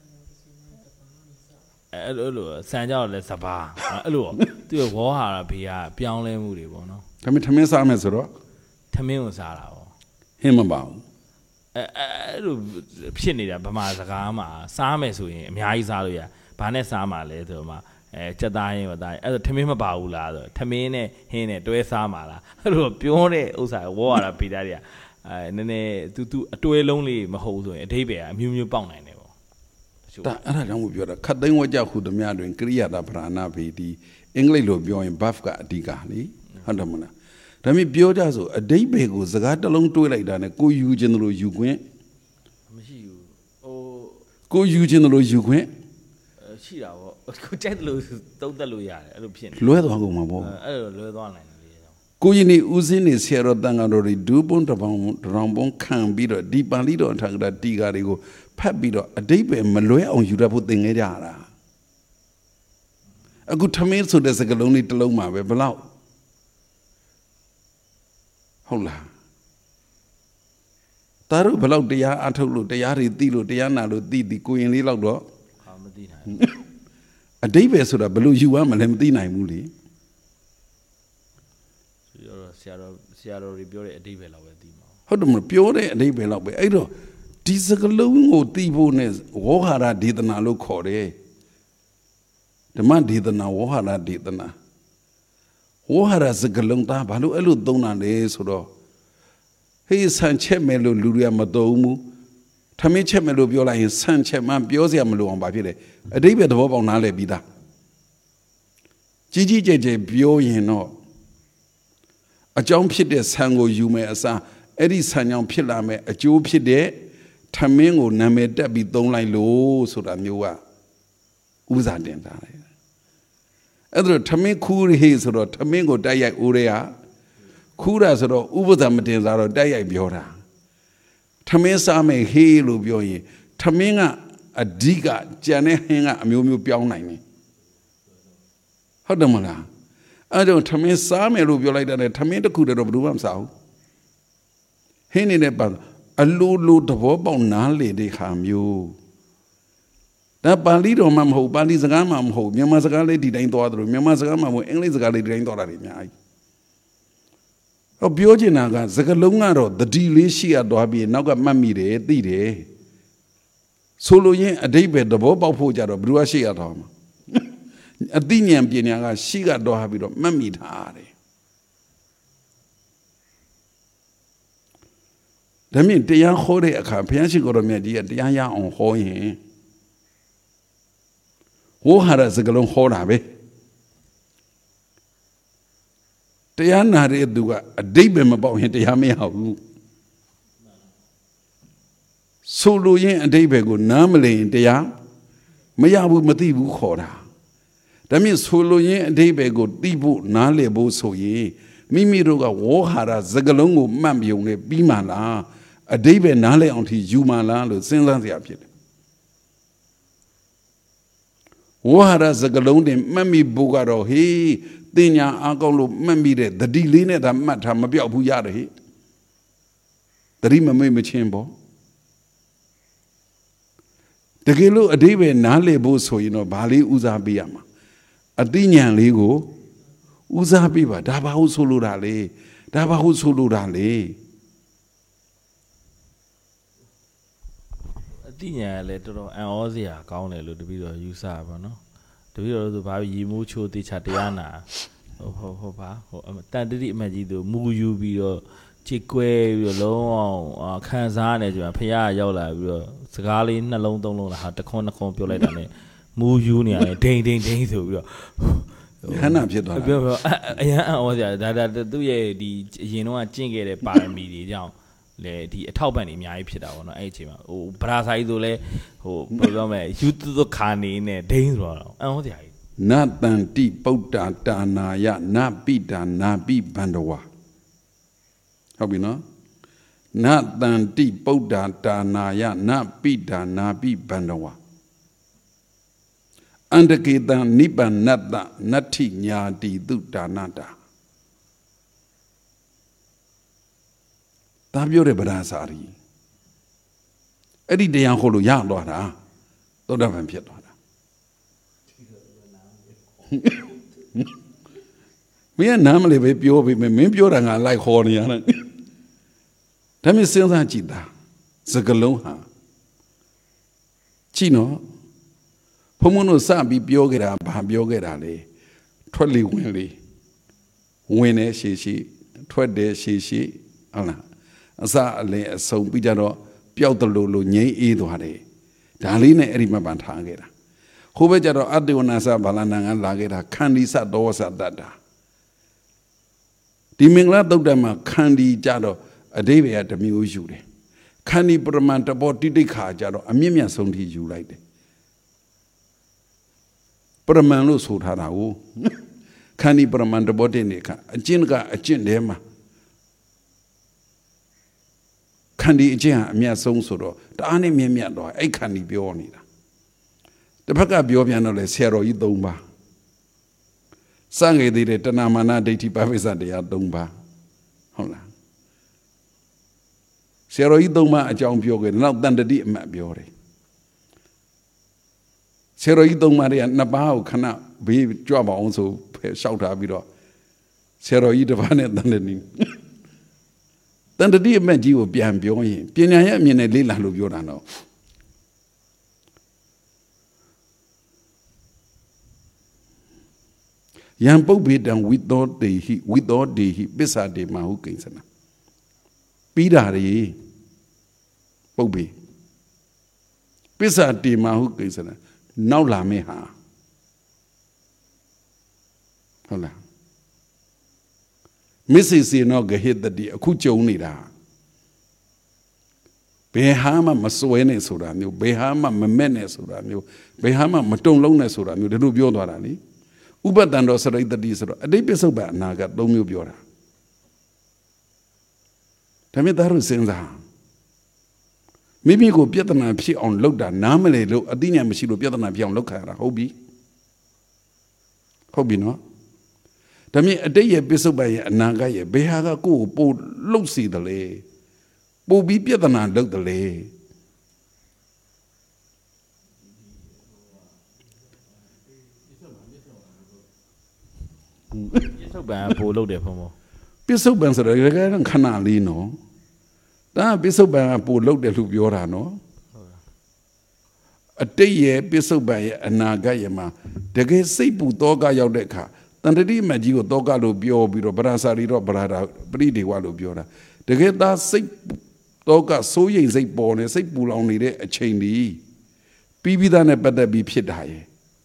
အဲ့လိုလိုစံကြောက်လဲစပါအဲ့လိုသူကဝေါ်ဟာရာဗေဒပြောင်းလဲမှုတွေပေါ့နော်ဒါပေမဲ့ထမင်းစားမယ်ဆိုတော့ထမင်းကိုစားတာပေါ့ဟင်းမပါဘူးအဲအဲ့လိုဖြစ်နေတာဗမာစကားမှာစားမယ်ဆိုရင်အများကြီးစားလို့ရဘာနဲ့စားမှာလဲဆိုတော့မှအဲစက်သားရင်းပါသားအဲ့ဒါထမင်းမပါဘူးလားဆိုထမင်းနဲ့ဟင်းနဲ့တွဲစားမှာလားအဲ့လိုပြောတဲ့ဥစ္စာဝေါ်ရတာဗေဒတွေကအဲနည်းနည်းသူသူအတွဲလုံးလေးမဟုတ်ဆိုရင်အဓိပ္ပာယ်အမျိုးမျိုးပေါက်နိုင်တယ်ပေါ့ဒါအဲ့ဒါကြောင့်ပြောတာခတ်သိမ်းဝကြခုတများတွင်ကရိယာတာဗราဏဗေဒီအင်္ဂလိပ်လိုပြောရင် buff ကအဓိကလေဟုတ်တယ်မလားဒါပေမဲ့ပြောကြဆိုအဓိပ္ပာယ်ကိုစကားတစ်လုံးတွေးလိုက်တာနဲ့ကိုယူခြင်းလို့ယူခွင့်မရှိဘူးဟိုကိုယူခြင်းလို့ယူခွင့်ရှိတာပေါ့ကိုကြိုက်တယ်လို့သုံးသက်လို့ရတယ်အဲ့လိုဖြစ်နေလွဲသွားကုန်မှာပေါ့အဲ့လိုလွဲသွားနိုင်တယ်လေကိုရင်ဒီဦးစင်းနေဆရာတော်တန်ခါတော်တွေဒူးပွန်းတပောင်တရောင်ပွန်းခံပြီးတော့ဒီပါဠိတော်ထက်ကတီကာတွေကိုဖတ်ပြီးတော့အဓိပ္ပာယ်မလွဲအောင်ယူတတ်ဖို့သင်ခဲ့ကြတာအခုထမင်းဆိုတဲ့စကားလုံးလေးတစ်လုံးမှာပဲဘလောက်ဟုတ်လားဒါတို့ဘလောက်တရားအထုတ်လို့တရားတွေသိလို့တရားနာလို့သိသိကိုရင်လေးလောက်တော့ဟာမသိနိုင်အတိပ္ပယ်ဆိုတာဘလို့ယူရမလဲမသိနိုင်ဘူးလေဆရာတော်ဆရာတော်တွေပြောတဲ့အတိပ္ပယ်လောက်ပဲသိမှာဟုတ်တယ်မလားပြောတဲ့အတိပ္ပယ်လောက်ပဲအဲ့တော့ဒီစကလုံးကိုသိဖို့နဲ့ဝေါဟာရဒေသနာလို့ခေါ်တယ်ဓမ္မဒေသနာဝေါဟာရဒေသနာဝေါဟာရစကလုံးသားဘာလို့အဲ့လိုသုံးတာလဲဆိုတော့ဟေးဆန်ချက်မယ်လို့လူတွေကမသုံးဘူးထမင်းချက်မယ်လို့ပြောလိုက်ရင်ဆန်ချက်မှပြောစရာမလိုအောင်ဘာဖြစ်လဲအတိပ္ပယ်သဘောပေါက်နားလည်ပြီးသားကြီးကြီးကျယ်ကျယ်ပြောရင်တော့အကြောင်းဖြစ်တဲ့ဆန်ကိုယူမယ်အစားအဲ့ဒီဆန်ကြောင့်ဖြစ်လာမယ်အကျိုးဖြစ်တဲ့ထမင်းကိုနာမည်တက်ပြီးသုံးလိုက်လို့ဆိုတာမျိုးကဥစားတင်တာလေအဲ့ဒါထမင်းခူးရဟေဆိုတော့ထမင်းကိုတိုက်ရိုက်ဦးရဲဟာခူးတာဆိုတော့ဥပဇာမတင်စားတော့တိုက်ရိုက်ပြောတာထမင်းစားမယ်ဟေးလို့ပြောရင်ထမင်းကအဓိကကြံတဲ့ဟင်းကအမျိုးမျိုးပြောင်းနိုင်တယ်ဟုတ်တယ်မလားအဲ့တော့ထမင်းစားမယ်လို့ပြောလိုက်တဲ့ထမင်းတစ်ခုတည်းတော့ဘယ်သူမှမစားဘူးဟင်းနေတဲ့ပါအလိုလိုသဘောပေါက်နားလေတဲ့ခါမျိုးဒါပါဠိတော်မှမဟုတ်ပါဠိစကားမှမဟုတ်မြန်မာစကားလေးဒီတိုင်းသွားတယ်လို့မြန်မာစကားမှမဟုတ်အင်္ဂလိပ်စကားလေးဒီတိုင်းသွားတာတွေအများကြီးဟောပြောချင်တာကစကားလုံးကတော့တတိလေးရှိရသွားပြီးနောက်ကမှတ်မိတယ်သိတယ်ဆိုလိုရင်းအဓိပ္ပာယ်သဘောပေါက်ဖို့ကြတော့ဘယ်သူကရှိရတော့မှာအသိဉာဏ်ပညာကရှိကတော့ပြီးတော့မှတ်မိထားတယ်ဒါမြင်တရားဟောတဲ့အခါဘုရားရှိခိုးတော်မြတ်ကြီးကတရားရအောင်ဟောရင်ဝေါဟာရစကလုံးဟောတာပဲတရားနာတဲ့သူကအဓိပ္ပာယ်မပေါက်ရင်တရားမရဘူးဆိုလိုရင်းအဓိပ္ပာယ်ကိုနားမလည်ရင်တရားမရဘူးမသိဘူးခေါ်တာဒါမြင့်ဆိုလိုရင်းအဓိပ္ပာယ်ကိုသိဖို့နားလည်ဖို့ဆိုရင်မိမိတို့ကဝေါဟာရစကလုံးကိုမှတ်ပြုံနဲ့ပြီးမှလားအဓိပ္ပာယ်နားလည်အောင်ထိယူမှလားလို့စဉ်းစားစရာဖြစ်တယ်ဝေါဟာရစကလုံးတင်မှတ်မိဖို့ကတော့ဟေးတင်ညာအကောင်းလို့မှတ်မိတဲ့တတိလေးနဲ့ဒါမှတ်ထားမပြောက်ဘူးရတယ်ဟေ့တတိမမိတ်မချင်းပေါ့တကယ်လို့အဓိပ္ပာယ်နားလည်ဖို့ဆိုရင်တော့ဘာလေးဦးစားပေးရမှာအသိဉာဏ်လေးကိုဦးစားပေးပါဒါဘာဟုတ်ဆိုလိုတာလေဒါဘာဟုတ်ဆိုလိုတာလေအသိဉာဏ်လည်းတော်တော်အံ့ဩစရာကောင်းတယ်လို့တပည့်တော်ယူဆပါနော်တပည့်တော်တို့ဘာလို့ရီမိုးချိုးတေချာတရားနာဟုတ်ဟုတ်ဟုတ်ပါဟိုတန်တတိအမတ်ကြီးတို့မူယူပြီးတော့ချစ်ကွဲပြီးတော့လုံးအောင်ခံစားနေကြပါဖခင်ရောက်လာပြီးတော့စကားလေးနှလုံးသုံးလုံးလားဟာတခွန်းတခွန်းပြောလိုက်တာနဲ့မူယူနေရတယ်ဒိန်ဒိန်ဒိန်ဆိုပြီးတော့ဟန္နာဖြစ်သွားတာပြောပြောအရန်အံ့ဩစရာဒါဒါသူ့ရဲ့ဒီအရင်တော့ကျင့်ခဲ့တဲ့ပါရမီတွေကြောင့်လေဒီအထောက်ပံ့တွေအများကြီးဖြစ်တာပေါ့နော်အဲ့ဒီအချိန်မှာဟိုဗရာစာကြီးဆိုလဲဟိုဘယ်လိုပြောမလဲယူသွခါနေနဲ့ဒိန်းဆိုတော့အံ့ဩစရာကြီးနတန္တိပုဒ္ဒါတာနာယနပိတာနာပိဘန္ဒဝဟုတ်ပြီနော်နတန္တိပုဒ္ဒါတာနာယနပိတာနာပိဘန္ဒဝအန္တကေတံနိဗ္ဗာနတ္တနတ္ထိညာတိတုဒါနတာဒါပြောတဲ့ဗရာစာရီအဲ့ဒီတရားဟောလို့ရသွားတာသောတာပန်ဖြစ်သွားတာမင်းကနားမလဲပဲပြောပြီးမင်းပြောတာငါလိုက်ခေါ်နေရတယ်ဒါမျိုးစဉ်းစားကြည့်တာစကလုံးဟာကြည့်နော်ဘုံမတို့စပြီးပြောခဲ့တာဘာပြောခဲ့တာလဲထွက်လေဝင်လေဝင်နေရှေ့ရှေ့ထွက်တယ်ရှေ့ရှေ့ဟုတ်လားအစအလင်းအဆုံးပြီးကြတော့ပျောက်တလို့လို့ငြိမ်းအေးသွားတယ်ဒါလေးနဲ့အဲ့ဒီမှာပန်ထားခဲ့တာဟိုဘက်ကျတော့အတ္တဝနာစဘာလနာကလာခဲ့တာခန္ဒီစတောစတတ္တာဒီမင်္ဂလာတုတ်တမှာခန္ဒီကြတော့အဓိပ္ပာယ်ကတစ်မျိုးယူတယ်ခန္ဒီပရမန်တဘောတိတိခါကြတော့အမြင့်မြတ်ဆုံးထိယူလိုက်တယ်ပရမန်လို့ဆိုထားတာကိုခန္ဒီပရမန်တဘောတိနေခါအကျင့်ကအကျင့်ထဲမှာခန္ဒီအကျင့်ဟာအမြတ်ဆုံးဆိုတော့တအားနဲ့မြင့်မြတ်သွားအဲ့ခန္ဒီပြောနေတာတစ်ဖက်ကပြောပြန်တော့လေဆရာတော်ကြီး၃ပါးစငယ်သေးတဲ့တဏမာနဒိဋ္ဌိပပိစ္ဆတရား၃ပါးဟုတ်လားဆရာတော်ကြီးသုံးပါအကြောင်းပြောခဲ့တယ်နောက်တန်တတိအမှတ်ပြောတယ်ဆရာတော်ကြီးသုံးပါတွေကနှစ်ပါးကိုခဏဘေးကြွပါအောင်ဆိုဖယ်လျှောက်ထားပြီးတော့ဆရာတော်ကြီးတစ်ပါးနဲ့တန်တတိတန်တတိအမှတ်ကြီးကိုပြန်ပြောရင်ပညာရဲ့အမြင်နဲ့လေ့လာလို့ပြောတာတော့ယံပုပ္ပေတံဝိသောတေဟိဝိသောတေဟိပစ္ဆာတေမဟုကိဉ္စနာပြီးတာတွေပုပ္ပေပစ္ဆာတေမဟုကိဉ္စနာနောက်လာမယ့်ဟာဟုတ်လားမစ္စေစေနောဂဟိတတိအခုကြုံနေတာဘယ်ဟာမှမစွဲနဲ့ဆိုတာမျိုးဘယ်ဟာမှမမက်နဲ့ဆိုတာမျိုးဘယ်ဟာမှမတုံလုံးနဲ့ဆိုတာမျိုးဒါတို့ပြောသွားတာလေဥပတန်တော်စရိတတိဆိုတော့အတိတ်ပစ္စုပန်အနာဂတ်သုံးမျိုးပြောတာဒါမဲ့သားတို့စဉ်းစားမိမိကိုပြဿနာဖြစ်အောင်လုပ်တာနားမလည်လို့အသိဉာဏ်မရှိလို့ပြဿနာဖြစ်အောင်လုပ်ခါရတာဟုတ်ပြီဟုတ်ပြီနော်ဒါမဲ့အတိတ်ရဲ့ပစ္စုပန်ရဲ့အနာဂတ်ရဲ့ဘယ်ဟာကကိုယ့်ကိုပို့လှုပ်စီတယ်လေပို့ပြီးပြဿနာလုပ်တယ်လေပြစ္ဆုတ်ပံပို့လုပ်တယ်ဘုံဘုံပြစ္ဆုတ်ပံဆိုတော့ခဏလေးနော်ဒါပြစ္ဆုတ်ပံပို့လုပ်တယ်လို့ပြောတာနော်အတိတ်ရဲ့ပြစ္ဆုတ်ပံရဲ့အနာဂတ်ရဲ့မှာတကယ်စိတ်ပူတောကရောက်တဲ့အခါတန်တတိမကြီးကိုတောကလို့ပြောပြီးတော့ဗရာစာရီတော့ဗရာတာပရိဒေဝလို့ပြောတာတကယ်သားစိတ်တောကစိုးရိမ်စိတ်ပေါ်နေစိတ်ပူလောင်နေတဲ့အချိန်ဒီပြီးပြီးသားနဲ့ပတ်သက်ပြီးဖြစ်တာရဲ့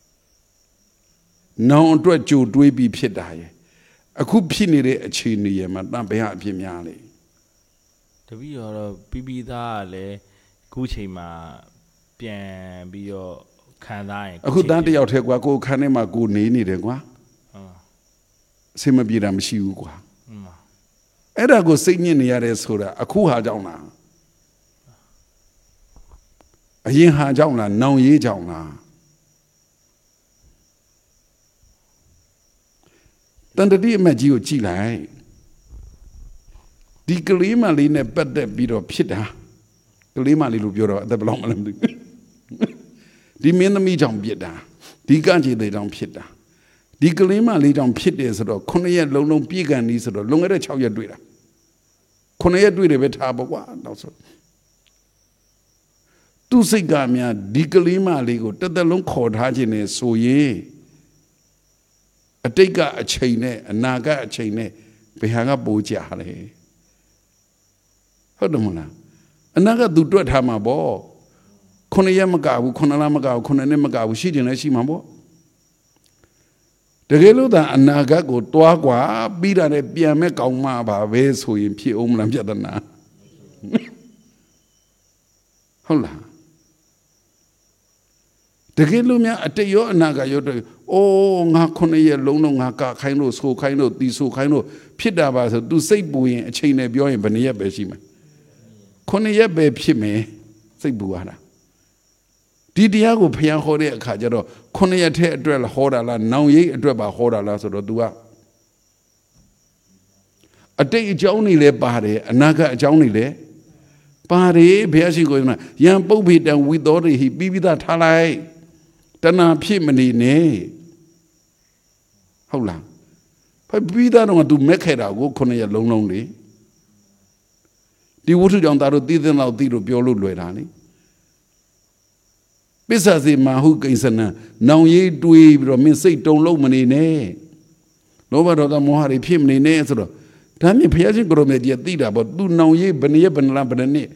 နောင်အတွက်ကြိုတွေးပြီးဖြစ်တာရဲ့အခုဖြစ်နေတဲ့အခြေအနေရဲ့မှာတန်ဘယ်ဟာအဖြစ်များလဲတပည့်တော်တော့ပြီးပြီးသားကလည်းခုချိန်မှာပြန်ပြီးတော့ခံစားရင်အခုတန်းတယောက်ထဲကွာကိုခန်းထဲမှာကိုနေနေတယ်ကွာအဆင်မပြေတာမရှိဘူးကွာအဲ့ဒါကိုစိတ်ညစ်နေရတယ်ဆိုတာအခုဟာကြောင့်လားအရင်ဟာကြောင့်လားနောင်ရေးကြောင့်လားတန်တတိအမတ်ကြီးကိုကြည့်လိုက်ဒီကလေးမလေးနဲ့ပတ်သက်ပြီးတော့ဖြစ်တာကလေးမလေးလို့ပြောတော့အသက်ဘယ်လောက်မှလည်းမသိဘူးဒီမင်းသမီးကြောင့်ဖြစ်တာဒီကကြေတဲ့ကြောင့်ဖြစ်တာဒီကလေးမလေးကြောင့်ဖြစ်တယ်ဆိုတော့ခုနှစ်ရက်လုံးလုံးပြည့်ကန်နေဆိုတော့လွန်ခဲ့တဲ့ခြောက်ရက်တွေ့တာခုနှစ်ရက်တွေ့တယ်ပဲထားပါကွာနောက်ဆိုသူစိတ်ကများဒီကလေးမလေးကိုတစ်သက်လုံးခေါ်ထားခြင်းနဲ့ဆိုရင်အတိတ်ကအချိန်နဲ့အနာဂတ်အချိန်နဲ့ဘယ်ဟာကပိုကြလဲဟုတ်တယ်မလားအနာဂတ်သူတွက်ထားမှာပေါ့ခုနှစ်ရက်မကဘူးခုနှစ်လမကဘူးခုနှစ်နှစ်မကဘူးရှိတယ်လည်းရှိမှာပေါ့တကယ်လို့သာအနာဂတ်ကိုတွားกว่าပြီးတာနဲ့ပြန်မဲ့ကောင်းမှာပါပဲဆိုရင်ဖြစ်အောင်မလားပြဿနာဟုတ်လားတကယ်လို့များအတိတ်ရောအနာဂတ်ရောတော့အိုးငါခုနှစ်ရက်လုံးလုံးငါကခိုင်းလို့ဆိုခိုင်းလို့တီဆိုခိုင်းလို့ဖြစ်တာပါဆို तू စိတ်ပူရင်အချိန်နဲ့ပြောရင်ဘယ်နှစ်ရက်ပဲရှိမှာခုနှစ်ရက်ပဲဖြစ်မယ်စိတ်ပူရတာဒီတရားကိုဖျားဟောတဲ့အခါကျတော့ခုနှစ်ရက်ထဲအတွက်ဟောတာလားနောင်ရိပ်အတွက်ပါဟောတာလားဆိုတော့ तू ကအတိတ်အကြောင်းတွေလည်းပါတယ်အနာဂတ်အကြောင်းတွေလည်းပါတယ်ဘုရားရှိခိုးကယံပုပ္ပေတံဝိသောတေဟိပြီးပြီးသားထားလိုက်တဏှာဖြစ်မနေနဲ့ဟုတ်လားဖပြီးသားတော့ तू မက်ခဲ့တာကိုခုနှစ်ရက်လုံးလုံးလေဒီဝတ္ထုကြောင့်ဒါတို့သိတဲ့လောက်သိလို့ပြောလို့လွယ်တာလေပစ္ဆာစေမဟုကိဉ္စနံနောင်ရေးတွေးပြီးတော့မင်းစိတ်တုံလုံးမနေနဲ့လောဘဒေါသမောဟတွေဖြစ်မနေနဲ့ဆိုတော့ဒါမြင်ဘုရားရှင်ကိုရမေကြီးသိတာပေါ့ तू နောင်ရေးဘယ်နည်းဘယ်နှလားဘယ်နှစ်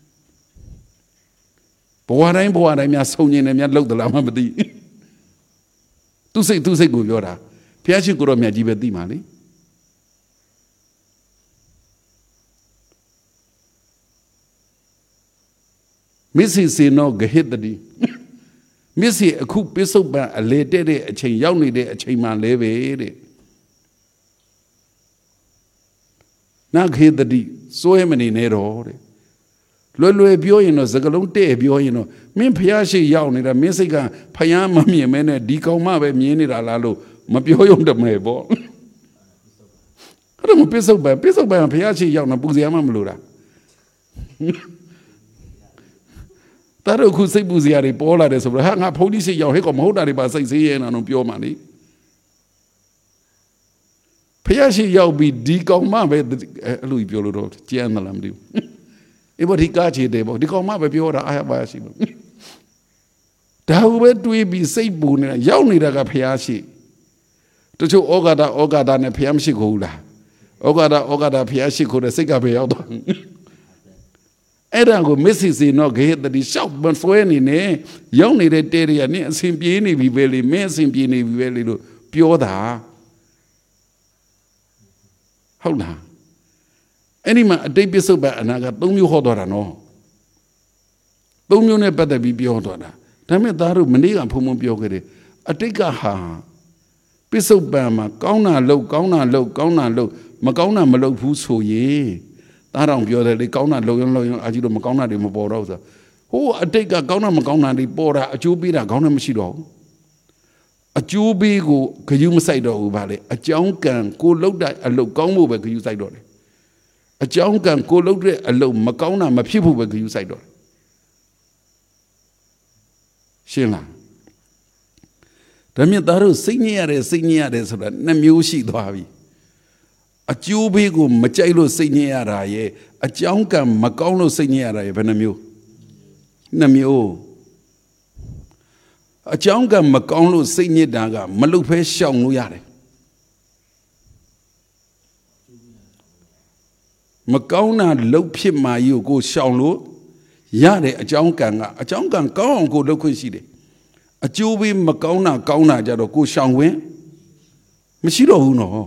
ဘဝတိုင်းဘဝတိုင်းများဆုံနေတယ်များလှုပ်သလားမှမသိသူစိတ်သူစိတ်ကိုပြောတာဘုရားရှင်ကိုရမေကြီးပဲသိမှာလေမစ္စေစေနောဂဟိတတိမစ္စေအခုပစ္စုပန်အလေတဲ့တဲ့အချိန်ရောက်နေတဲ့အချိန်မှလဲပဲတဲ့နာဂဟိတတိစိုးရမနေနဲ့တော့တဲ့လွယ်လွယ်ပြောရင်တော့စကလုံးတဲ့ပြောရင်တော့မင်းဖျားရှိရောက်နေတာမင်းစိတ်ကဖျားမမြင်မဲနဲ့ဒီကောင်မှပဲမြင်နေတာလားလို့မပြောရုံတမဲပေါ့အဲ့ဒါမပစ္စုပန်ပစ္စုပန်ဖျားရှိရောက်နေပူစရာမှမလိုတာတာတို့ခုစိတ်ပူစရာတွေပေါ်လာတယ်ဆိုတော့ဟာငါဖုန်းကြီးစိတ်ရောက်ဟဲ့ကောမဟုတ်တာတွေပါစိတ်ဆေးရဲနာတော့ပြောမှလေဖျားရှိရောက်ပြီးဒီကောင်မှပဲအဲ့လိုပြောလို့တော့ကြမ်းမလားမသိဘူးအေးဘောဒီကားချေတယ်ပေါ့ဒီကောင်မှပဲပြောတာအားရပါရှိလို့ဒါဟုပဲတွေးပြီးစိတ်ပူနေတာရောက်နေတာကဖျားရှိတချို့ဩဃာတဩဃာတနဲ့ဖျားမရှိခိုးလားဩဃာတဩဃာတဖျားရှိခိုးတဲ့စိတ်ကပဲရောက်တော့အဲ့ဒါကိုမစ်စစ်စီနော်ဂေတတိရှောက်မဆွဲနေနဲ့ရောက်နေတဲ့တဲတွေကနင်းအစဉ်ပြေးနေပြီပဲလေမင်းအစဉ်ပြေးနေပြီပဲလေလို့ပြောတာဟုတ်လားအဲ့ဒီမှာအတိတ်ပစ္စုပန်အနာကသုံးမျိုးဟောသွားတာနော်သုံးမျိုးနဲ့ပတ်သက်ပြီးပြောသွားတာဒါပေမဲ့သားတို့မနေ့ကဖုံဖုံပြောခဲ့တယ်အတိတ်ကဟာပစ္စုပန်မှာကောင်းတာလုပ်ကောင်းတာလုပ်ကောင်းတာလုပ်မကောင်းတာမလုပ်ဘူးဆိုရင်သားတော်ပြောတယ်လေကောင်းတာလုပ်ရင်လုပ်ရင်အကြီးတော့မကောင်းတာတွေမပေါ်တော့ဆိုဟိုးအတိတ်ကကောင်းတာမကောင်းတာတွေပေါ်တာအကျိုးပေးတာကောင်းတယ်မရှိတော့ဘူးအကျိုးပေးကိုဂရုမစိုက်တော့ဘူးဗါလေအကြောင်းကံကိုလှုပ်တဲ့အလုပ်ကောင်းဖို့ပဲဂရုစိုက်တော့တယ်အကြောင်းကံကိုလှုပ်တဲ့အလုပ်မကောင်းတာမဖြစ်ဖို့ပဲဂရုစိုက်တော့တယ်ရှင်းလားဒါမြတ်သားတို့စိတ်ညစ်ရတယ်စိတ်ညစ်ရတယ်ဆိုတာနှစ်မျိုးရှိသွားပြီအကျိုးပေးကိုမကြိုက်လို့စိတ်ညစ်ရတာရဲ့အကြောင်းကံမကောင်းလို့စိတ်ညစ်ရတာရဲ့ဘယ်နှမျိုးနှစ်မျိုးအကြောင်းကမကောင်းလို့စိတ်ညစ်တာကမလုတ်ဖဲရှောင်လို့ရတယ်မကောင်းတာလုတ်ဖြစ်မှယူကိုရှောင်လို့ရတဲ့အကြောင်းကံကအကြောင်းကံကောင်းအောင်ကိုလုပ်ခွင့်ရှိတယ်အကျိုးပေးမကောင်းတာကောင်းတာကြတော့ကိုရှောင်ဝင်မရှိတော့ဘူးနော်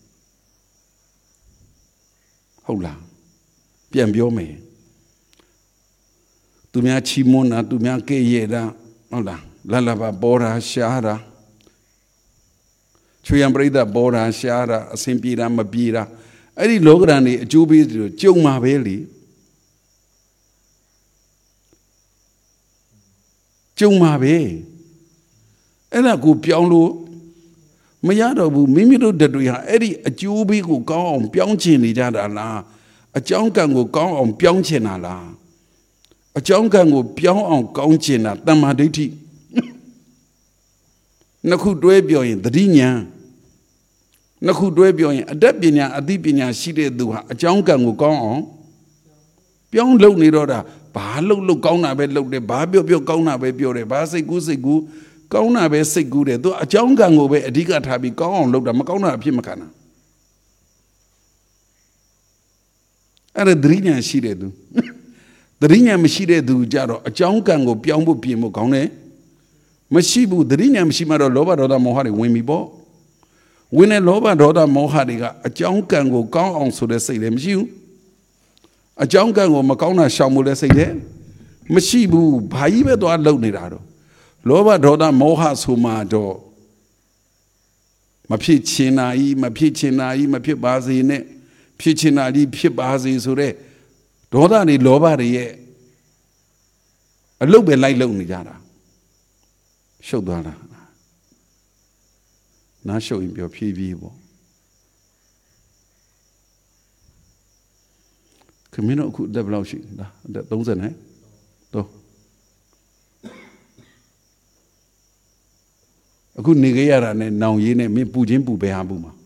ဟုတ်လားပြန်ပြောမယ်သူများချီးမွမ်းတာသူများကဲ့ရဲ့တာဟုတ်လားလာလာပါပေါ်တာရှားတာချွေရန်ပရိသတ်ပေါ်တာရှားတာအစဉ်ပြေတာမပြေတာအဲ့ဒီလောကဓာတ်တွေအကျိုးပေးတယ်ကြုံမှာပဲလေကြုံမှာပဲအဲ့ဒါကိုပြောင်းလို့မရတော့ဘူးမိမိတို့တတွေဟာအဲ့ဒီအကျိုးပေးကိုကောင်းအောင်ပြောင်းချင်နေကြတာလားအကြောင်းကံကိုကောင်းအောင်ပြောင်းချင်တာလားအကြောင်းကံကိုပြောင်းအောင်ကောင်းချင်တာတမ္မာဒိဋ္ဌိနှစ်ခုတွဲပြောရင်သတိဉာဏ်နှစ်ခုတွဲပြောရင်အတတ်ပညာအသိပညာရှိတဲ့သူဟာအကြောင်းကံကိုကောင်းအောင်ပြောင်းလုပ်နေတော့တာဘာလုပ်လို့ကောင်းတာပဲလုပ်တယ်ဘာပြောပြောကောင်းတာပဲပြောတယ်ဘာစိတ်ကူးစိတ်ကူးကောင်းတာပဲစိတ်ကူးတယ်သူအကြောင်းကံကိုပဲအဓိကထားပြီးကောင်းအောင်လုပ်တာမကောင်းတာအဖြစ်မခံတာအဲ့ဒါသတိဉာဏ်ရှိတဲ့သူသတိဉာဏ်မရှိတဲ့သူကြတော့အကြောင်းကံကိုပြောင်းဖို့ပြင်ဖို့ကောင်းတယ်မရှိဘူးသတိဉာဏ်မရှိမှတော့လောဘဒေါသမောဟတွေဝင်ပြီပေါ့ဝင်တဲ့လောဘဒေါသမောဟတွေကအကြောင်းကံကိုကောင်းအောင်ဆိုတဲ့စိတ်လည်းမရှိဘူးအကြောင်းကံကိုမကောင်းတာရှောင်မှုလည်းစိတ်လည်းမရှိဘူးဘာကြီးပဲသွားလုပ်နေတာတော့လောဘဒေါသမောဟဆိုမှတော့မဖြစ်ချင်တာကြီးမဖြစ်ချင်တာကြီးမဖြစ်ပါစေနဲ့ဖြစ်ချင်တာကြီးဖြစ်ပါစေဆိုတဲ့ဒေါသတွေလောဘတွေရဲ့အလုပ်ပဲလိုက်လုပ်နေကြတာရှုပ်သွားတာနားရှုပ်ရင်ပြောဖြည်းဖြည်းပေါ့ခင်ဗျားတို့အခုအသက်ဘယ်လောက်ရှိလဲအသက်သုံးဆယ်နဲ့တော့အခုနေခဲ့ရတာနဲ့နောင်ရေးနဲ့မင်းပူချင်းပူပဲဟာပူမှာ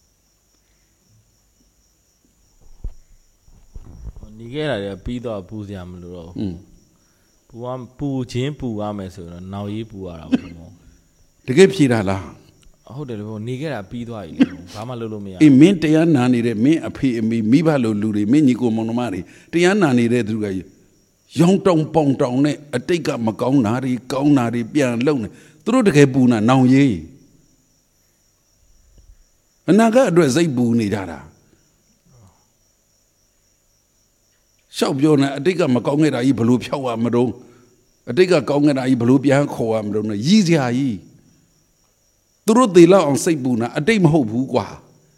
နေခဲ့တာလည်းပြီးတော့ပူစရာမလိုတော့ဘူးပူကပူချင်းပူရမယ်ဆိုတော့နောင်ရေးပူရတာပေါ့တကယ်ဖြေတာလားဟုတ်တယ်လို့နေခဲ့တာပြီးသွားပြီလေဘာမှလုပ်လို့မရအေးမင်းတရားနာနေတဲ့မင်းအဖေအမေမိဘလိုလူတွေမင်းညီကိုမောင်နှမတွေတရားနာနေတဲ့သူကရောင်တောင်ပေါင်တောင်နဲ့အတိတ်ကမကောင်းတာတွေကောင်းတာတွေပြန်လုံနေသူတို့တကယ်ပူနာနောင်ရေးအနာဂတ်အတွက်စိတ်ပူနေကြတာရှောက်ပြောနေအတိတ်ကမကောင်းခဲ့တာကြီးဘလို့ဖြောက်ရမတော့အတိတ်ကကောင်းခဲ့တာကြီးဘလို့ပြန်ခေါ်ရမလို့ရည်စရာကြီးသူတို့သေလောက်အောင်စိတ်ပူနာအတိတ်မဟုတ်ဘူးကွာ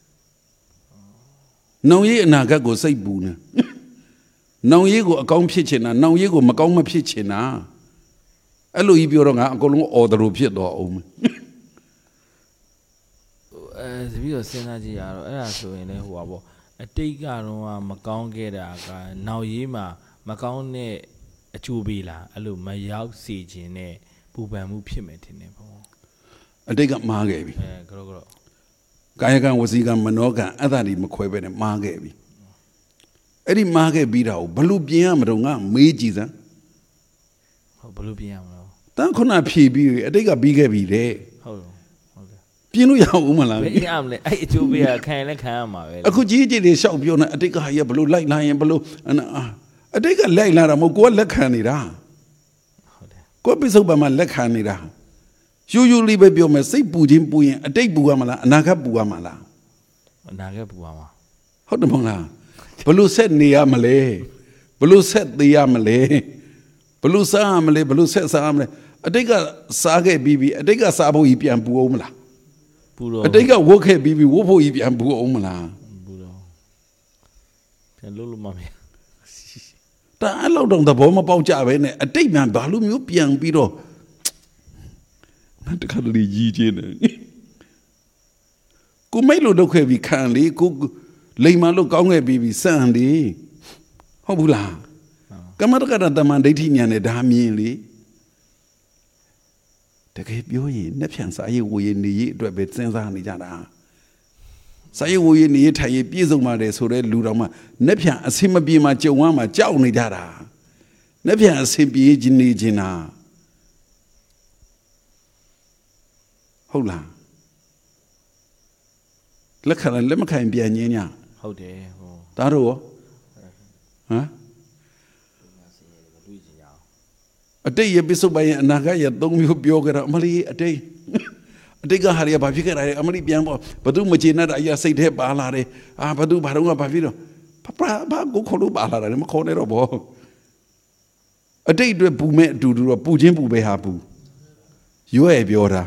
နောင်ရေးအနာဂတ်ကိုစိတ်ပူနေနောင်ရေးကိုအကောင်းဖြစ်ချင်တာနောင်ရေးကိုမကောင်းမဖြစ်ချင်တာအဲ့လိုကြီးပြောတော့ငါအကုန်လုံးအော်ဒလိုဖြစ်တော့အောင်အဲတပည့်တော်စဉ်းစားကြည့်ရတော့အဲ့ဒါဆိုရင်လည်းဟိုပါပေါ့အတိတ်ကတော့မကောင်းခဲ့တာကနောက်ရေးမှာမကောင်းတဲ့အကျိုးပေးလားအဲ့လိုမရောက်စေခြင်းနဲ့ပူပန်မှုဖြစ်မယ်ထင်တယ်ပေါ့အတိတ်ကမားခဲ့ပြီအဲကြောကြောကာယကံဝစီကံမနောကံအဲ့ဒါတွေမခွဲပဲနဲ့မားခဲ့ပြီအဲ့ဒီမားခဲ့ပြီးတော့ဘလို့ပြင်ရမတော့ငါမေးကြည့်စမ်းဟုတ်ဘလို့ပြင်ရမလို့တန်းခုနဖြေပြီးအတိတ်ကပြီးခဲ့ပြီတဲ့ဟုတ်ဟုတ်တယ်ပြင်လို့ရအောင်မလားပြင်ရမလဲအဲ့အကျိုးပေးရခံရင်လည်းခံရမှာပဲအခုကြီးကြီးတွေရှောက်ပြောနေအတိတ်ကရဘလို့လိုက်လာရင်ဘလို့အတိတ်ကလိုက်လာတာမဟုတ်ကိုကလက်ခံနေတာဟုတ်တယ်ကိုပိစုတ်ပါမှာလက်ခံနေတာယူယူလေးပဲပြောမယ်စိတ်ပူခြင်းပူရင်အတိတ်ပူရမလားအနာဂတ်ပူရမလားအနာဂတ်ပူရမှာဟုတ်တယ်မဟုတ်လားဘလို့ဆက်နေရမလဲဘလို့ဆက်သေးရမလဲဘလို့စားရမလဲဘလို့ဆက်စားရမလဲအတိတ်ကစားခဲ့ပြီးပြီအတိတ်ကစားဖို့ကြီးပြန်ပူအောင်မလားပူတော့အတိတ်ကဝတ်ခဲ့ပြီးပြီဝတ်ဖို့ကြီးပြန်ပူအောင်မလားပူတော့ပြန်လို့လို့မမတာအဲ့လောက်တော့သဘောမပေါက်ကြပဲနဲ့အတိတ်မှဘာလို့မျိုးပြန်ပြီးတော့တခါတလေကြီးချင်းတယ်ကိုမိတ်လို့လုပ်ခဲ့ပြီးခံလေကိုလိမ်မာလို့ကောင်းခဲ့ပြီးပြီးစံလေဟုတ်ဘူးလားကမ္မတက္ကတာတမန်ဒိဋ္ဌိဉာဏ်နဲ့ဒါမြင်လေတကယ်ပြောရင်နှစ်ဖြန်စာရေးဝေနေရေးအတွက်ပဲစဉ်းစားနေကြတာစာရေးဝေနေရေးထိုင်ရေးပြည့်စုံပါတယ်ဆိုတဲ့လူတော်မှနှစ်ဖြန်အစင်မပြေမှကြုံရမှာကြောက်နေကြတာနှစ်ဖြန်အစင်ပြေခြင်းနေခြင်းတာဟုတ်လားလက်ခံလက်မခံပြန်ညင်းညဟုတ်တယ်ဟောဒါတော့ဟမ်အတိတ်ရပိစုပိုင်းအနာဂတ်ရသုံးမျိုးပြောကြတော့အမလီအတိတ်အတိတ်ကဟာရဘာဖြစ်ခဲ့တာလဲအမလီပြန်ပေါ့ဘသူမချေနဲ့အရာစိတ်ထဲပါလာတယ်အာဘသူဘာတော့ကဘာဖြစ်တော့ဘာဘာကိုခေါ်လို့ပါလာတယ်မခေါ်နဲ့တော့ဘောအတိတ်အတွက်ပူမဲ့အတူတူတော့ပူချင်းပူပဲဟာပူရွဲ့ပြောတာ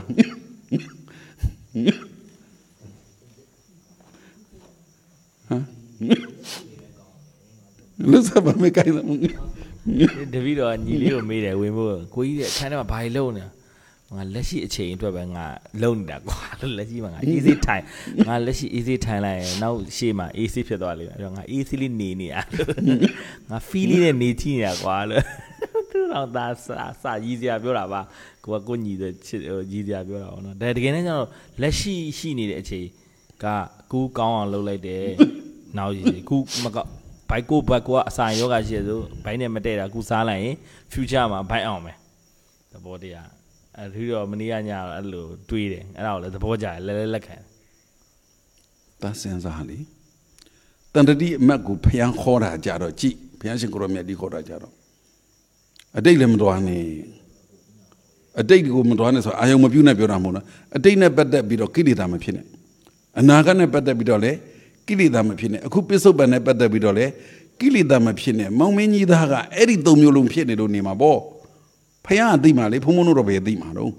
လူစားပါမကိုင်းတော့တပည့်တော်ညီလေးကိုမေးတယ်ဝင်ဖို့ကိုကြီးတဲ့အခန်းထဲမှာဘာကြီးလုံးနေငါလက်ရှိအချိန်အတွက်ပဲငါလုံနေတာကွာလက်ရှိမှာငါ easy time ငါလက်ရှိ easy time လိုက်ရင်နောက်ရှေ့မှာ easy ဖြစ်သွားလိမ့်မယ်အဲ့တော့ငါ easy လေးနေနေရငါ feel လေးနဲ့နေကြည့်နေတာကွာလို့သူတော့ဒါစာစာကြီးစရာပြောတာပါကိုကကိုညီတဲ့ချစ်ကြီးစရာပြောတာပေါ့နော်ဒါတကယ်နဲ့ကျတော့လက်ရှိရှိနေတဲ့အချိန်ကကူကောင်းအောင်လုပ်လိုက်တယ်နောက်ကြီးကူမကောဘိုက်ကိုဘက်ကအစာယောဂရှိရဆိုဘိုင်းနဲ့မတည့်တာကူစားလိုက်ရင် future မှာဘိုင်းအောင်မယ်သဘောတရားအဲဒီတော့မနေ့ကညတော့အဲ့လိုတွေးတယ်အဲ့ဒါကိုလည်းသဘောကျတယ်လဲလဲလက်ခံတဆင်စားလေတန်တတိအမတ်ကိုဖျံခေါ်တာကြတော့ကြည်ဘုရားရှင်ကိုရောမြတ်ဒီခေါ်တာကြတော့အတိတ်လည်းမတော်နဲ့အတိတ်ကိုမတော်နဲ့ဆိုအာယုံမပြုတ်နဲ့ပြောတာမဟုတ်လားအတိတ်နဲ့ပတ်သက်ပြီးတော့ကိလေသာမဖြစ်နဲ့အနာဂတ်နဲ့ပတ်သက်ပြီးတော့လေကိလေသာမဖြစ်နဲ့အခုပစ္စုပန်နဲ့ပတ်သက်ပြီးတော့လေကိလေသာမဖြစ်နဲ့မောင်မင်းကြီးသားကအဲ့ဒီသုံးမျိုးလုံးဖြစ်နေလို့နေမှာပေါ့ဖယားအသိမှလေဘုံဘုံတို့တော့ပဲသိမှာတော့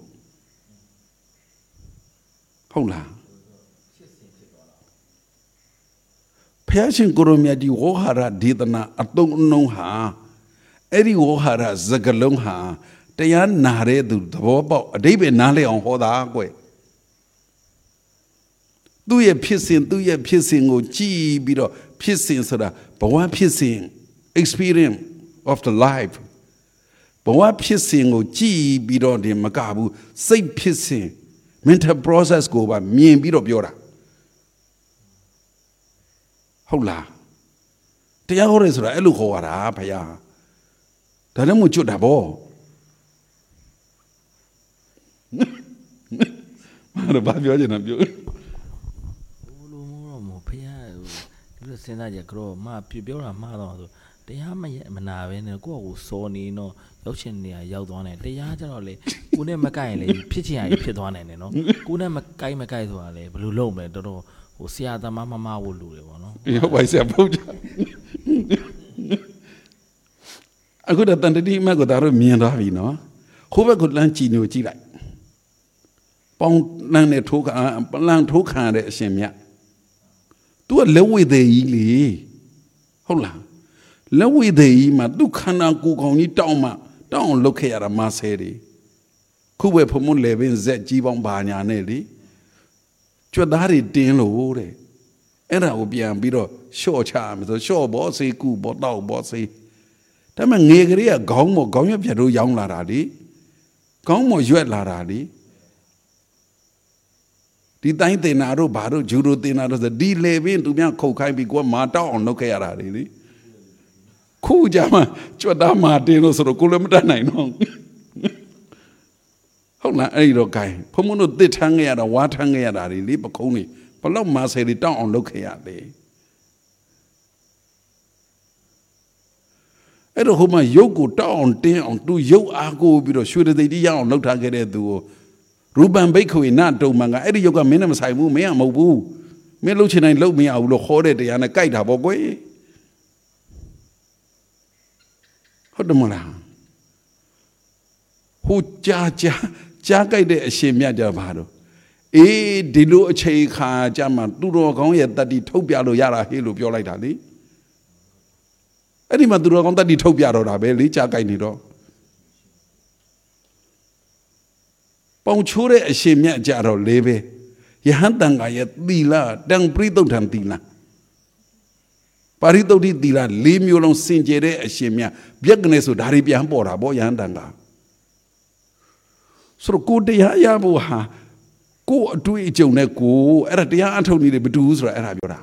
ဟုတ်လားဖယားရှင်ကိုရောမြတ်ဒီဝဟရဒေသနာအတုံးအနှုံးဟာအဲ့ဒီဝဟရစကလုံးဟာတရားနာတဲ့သူသဘောပေါက်အဓိပ္ပာယ်နားလည်အောင်ဟောတာကွယ်သူ့ရဲ့ဖြစ်စဉ်သူ့ရဲ့ဖြစ်စဉ်ကိုကြည့်ပြီးတော့ဖြစ်စဉ်ဆိုတာဘဝဖြစ်စဉ် experience of the life ဘဝဖြစ်စဉ်ကိုကြည့်ပြီးတော့ဒီမကဘူးစိတ်ဖြစ်စဉ် mental process ကိုပါမြင်ပြီးတော့ပြောတာဟုတ်လားတရားဟောရဲဆိုတာအဲ့လိုခေါ်ရတာဘုရားဒါလည်းမကျွတ်တာဗောမာရဘာပြောချင်တာပြောဒီလိုစဉ်းစားကြကြောမပြပြောတာမှားတော့ဆိုတရားမမနာပဲနဲ့ကိုယ့်ကိုစောနေတော့ရောက်ချင်နေရရောက်သွားတယ်တရားကြတော့လေကိုနဲ့မကိုက်ရင်လေဖြစ်ချင်ရဖြစ်သွားနိုင်တယ်နော်ကိုနဲ့မကိုက်မကိုက်ဆိုတာလေဘယ်လိုလုပ်မလဲတော်တော်ဟိုဆရာသမားမမဖို့လူတယ်ပေါ့နော်ဟုတ်ပါဆရာဘုရားအခုတော့တန်တတိမတ်ကိုဒါတော့မြင်သွားပြီနော်ခိုးဘက်ကလမ်းကြည့်နေကြည့်လိုက်ပေါင်းလမ်းနဲ့ထိုးခံလမ်းထိုးခံရတဲ့အရှင်မြတ်သူကလက်ဝိသေကြီးလေဟုတ်လားလက်ဝိသေကြီးမှာသူခန္ဓာကိုယ်ကောင်ကြီးတောင်းမှတောင်းအောင်လုပ်ခဲ့ရတာမဆဲတယ်ခုပဲဖုံမွန်းလေပင်ဇက်ကြီးပေါင်းဘာညာနဲ့လေကြွက်သားတွေတင်းလို့တဲ့အဲ့ဒါကိုပြန်ပြီးတော့ရှော့ချမယ်ဆိုရှော့ဘောစေးကူဘောတောက်ဘောစေးဒါမှငယ်ကလေးကခေါင်းမောခေါင်းရွက်ပြတ်တို့ရောင်းလာတာလေခေါင်းမောရွက်လာတာလေဒီတိုင်းတင်နာတို့ဘာတို့ဂျူတို့တင်နာတို့ဆိုဒီလေပင်သူများခုတ်ခိုင်းပြီးကိုကမာတောက်အောင်လုပ်ခဲ့ရတာလေလေခုကြမှာကြွတ်သားမာတင်လို့ဆိုတော့ကိုလည်းမတတ်နိုင်တော့ဟုတ်လားအဲ့ဒီတော့ gain ဘုံဘုံတို့တစ်ထမ်းခဲ့ရတာဝါထမ်းခဲ့ရတာလေပကုံးနေဘလောက်မာဆယ်တွေတောက်အောင်လုပ်ခဲ့ရတယ်အဲ့တော့ဟိုမှာရုပ်ကိုတောက်အောင်တင်းအောင်သူရုပ်အားကိုပြီးတော့ရွှေတသိတိရအောင်လှုပ်ထားခဲ့တဲ့သူကိုရူပံဘိက္ခွေနတုံမန်ကအဲ့ဒီရုပ်ကမင်းနဲ့မဆိုင်ဘူးမင်းကမဟုတ်ဘူးမင်းလှုပ်ချင်တိုင်းလှုပ်မရဘူးလို့ခေါ်တဲ့တရားနဲ့ကြိုက်တာပေါ့ကွယ်ဟုတ်တယ်မလားဟိုကြားကြားကြားကြိုက်တဲ့အရှင်မြတ်ကြပါတော့အေးဒီလိုအချိန်ခါကြမှာသူတော်ကောင်းရဲ့တတ္တိထုတ်ပြလို့ရတာဟေးလို့ပြောလိုက်တာလေအဲ့ဒီမှာသူတော်ကောင်းတတ္တိထုတ်ပြတော့တာပဲလေကြားကြိုက်နေတော့ပေါင်ချိုးတဲ့အရှင်မြတ်ကြတော့လေပဲယဟန်တန်ကရဲ့သီလတံပရိသုတ်ထံသီလပါရိသုတ်တိသီလလေးမျိုးလုံးစင်ကြယ်တဲ့အရှင်မြတ်ပြက်ကနေဆိုဒါတွေပြန်ပေါ်တာပေါ့ယဟန်တန်ကဆိုတော့ကိုတရားရဖို့ဟာကိုအတွေ့အကြုံနဲ့ကိုအဲ့ဒါတရားအထုတ်နေတယ်မတူဘူးဆိုတာအဲ့ဒါပြောတာ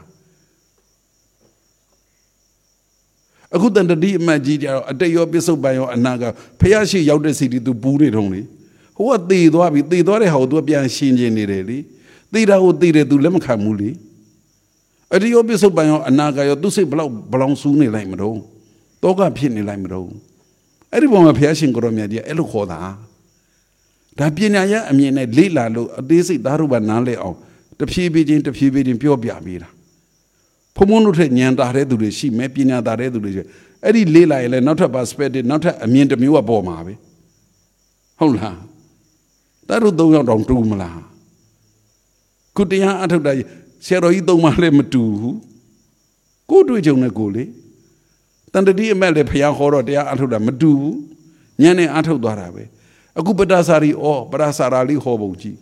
အခုတန်တတိအမတ်ကြီးကြတော့အတိတ်ရောပစ္စုပန်ရောအနာကဖះရှိရောက်တဲ့စီတီသူပူးနေတုံးလေဟိုကသေသွားပြီသေသွားတဲ့ဟာကိုသူကပြန်ရှင်းခြင်းနေတယ်လေသေတာကိုသေတယ်သူလက်မခံဘူးလေအတိတ်ရောပစ္စုပန်ရောအနာကရောသူစိတ်ဘလောက်ဘလောင်ဆူးနေလိုက်မတော့တောကဖြစ်နေလိုက်မတော့အဲ့ဒီပုံမှာဖះရှင်ကိုရောမြတ်ကြီးအဲ့လိုခေါ်တာဒါပညာရအမြင်နဲ့လေ့လာလို့အသေးစိတ်သားတို့ဘာနားလဲအောင်တဖြည်းဖြည်းချင်းတဖြည်းဖြည်းချင်းပြောပြပေးတာဖုံဖုံတို့ထက်ဉာဏ်တာတဲ့သူတွေရှိမယ်ပညာတာတဲ့သူတွေရှိအဲ့ဒီလေ့လာရင်လည်းနောက်ထပ် perspective နောက်ထပ်အမြင်တစ်မျိုးကပေါ်မှာပဲဟုတ်လားတတို့သုံးယောက်တောင်တူမလားခုတရားအထုတ်တာဆရာတော်ကြီးသုံးပါလည်းမတူဘူးကိုတွေ့ကြုံနဲ့ကိုလေတန်တတိအမက်လည်းဖျားခေါ်တော့တရားအထုတ်တာမတူဘူးဉာဏ်နဲ့အထုတ်သွားတာပဲအခုပတ္တစာရီဩပတ္တစာရာလေးဟောပုံကြည့်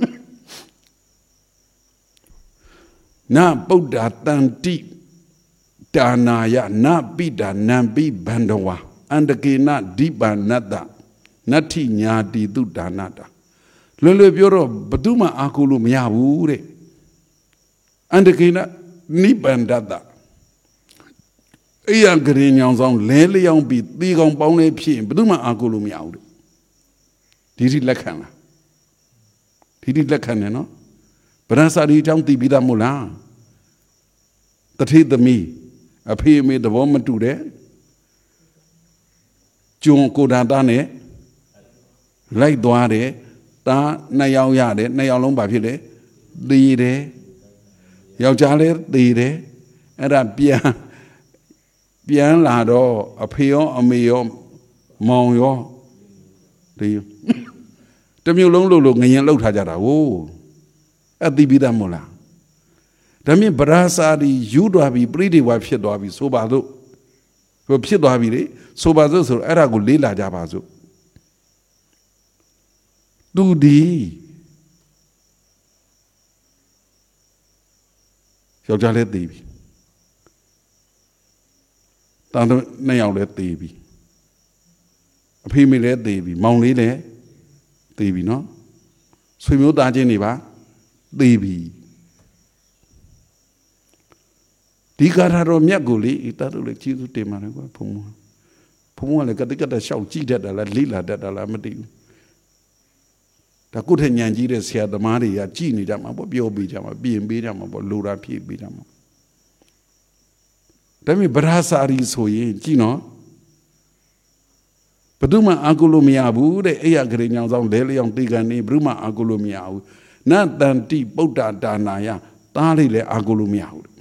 နာပုဒ္ဓတန်တိဒါနာယနာပိဒါနံပိဘန္ဒဝါအန္တကေနဒိပနတ္တနတ္ထိညာတိတုဒါနတာလွယ်လွယ်ပြောတော့ဘယ်သူမှအာကုလို့မရဘူးတဲ့အန္တကေနနိဗ္ဗန္ဒတ္တအေယဂရင်ညောင်ဆောင်လဲလျောင်းပြီးသေကောင်ပေါင်းလေးဖြစ်ရင်ဘယ်သူမှအာကုလို့မရဘူးတဲ့ဒီဒီလက်ခံလားဒီဒီလက်ခံတယ်နော်ဗရဏစာရီအကြောင်းသိပြီးသားမို့လားတထေသမီးအဖေအမေသဘောမတူတဲ့ကျွန်းကိုဒါသားနဲ့လိုက်သွားတယ်တာနှစ်ယောက်ရတယ်နှစ်ယောက်လုံးဘာဖြစ်လဲသေတယ်ယောက်ျားလည်းသေတယ်အဲ့ဒါပြန်ပြန်လာတော့အဖေရောအမေရောမောင်ရောဒီတမျိုးလုံးလို့လို့ငရင်လောက်ထားကြတာဟိုအဲ့သိပြီးသားမို့လားဒါမြင်ဗရာစာဒီယူသွားပြီပြိတိဝါဖြစ်သွားပြီဆိုပါစို့ဟိုဖြစ်သွားပြီလေဆိုပါစို့ဆိုတော့အဲ့ဒါကိုလေးလာကြပါစို့သူဒီယောက်ျားလည်းသိပြီတန်တော့နှစ်ယောက်လည်းသိပြီအဖေမေလည်းသိပြီမောင်လေးလည်းသိပြီနော်ဆွေမျိုးသားချင်းတွေပါသိပြီဒီကာရတော်မြတ်ကိုလေတတ်လို့လေကျေးဇူးတင်ပါတယ်ကွာဘုံဘုံကလည်းကတိကတရှောက်ကြည့်တတ်တာလားလိလာတတ်တာလားမသိဘူးဒါကိုယ်ထက်ညံကြီးတဲ့ဆရာသမားတွေကကြည်နေကြမှာပေါ့ပြောပေးကြမှာပြင်ပေးကြမှာပေါ့လိုတာဖြည့်ပေးကြမှာဒါပေမဲ့ဗရာစာရီဆိုရင်ကြည်နော်ဘယ်သူမှအာကုလို့မရဘူးတဲ့အဲ့ရဂရိညောင်ဆောင်လဲလျောင်တေကန်နေဘယ်သူမှအာကုလို့မရဘူးနတ်တန်တိပုဒ္ဒဒါနာယသားလေးလည်းအာကုလို့မရဘူး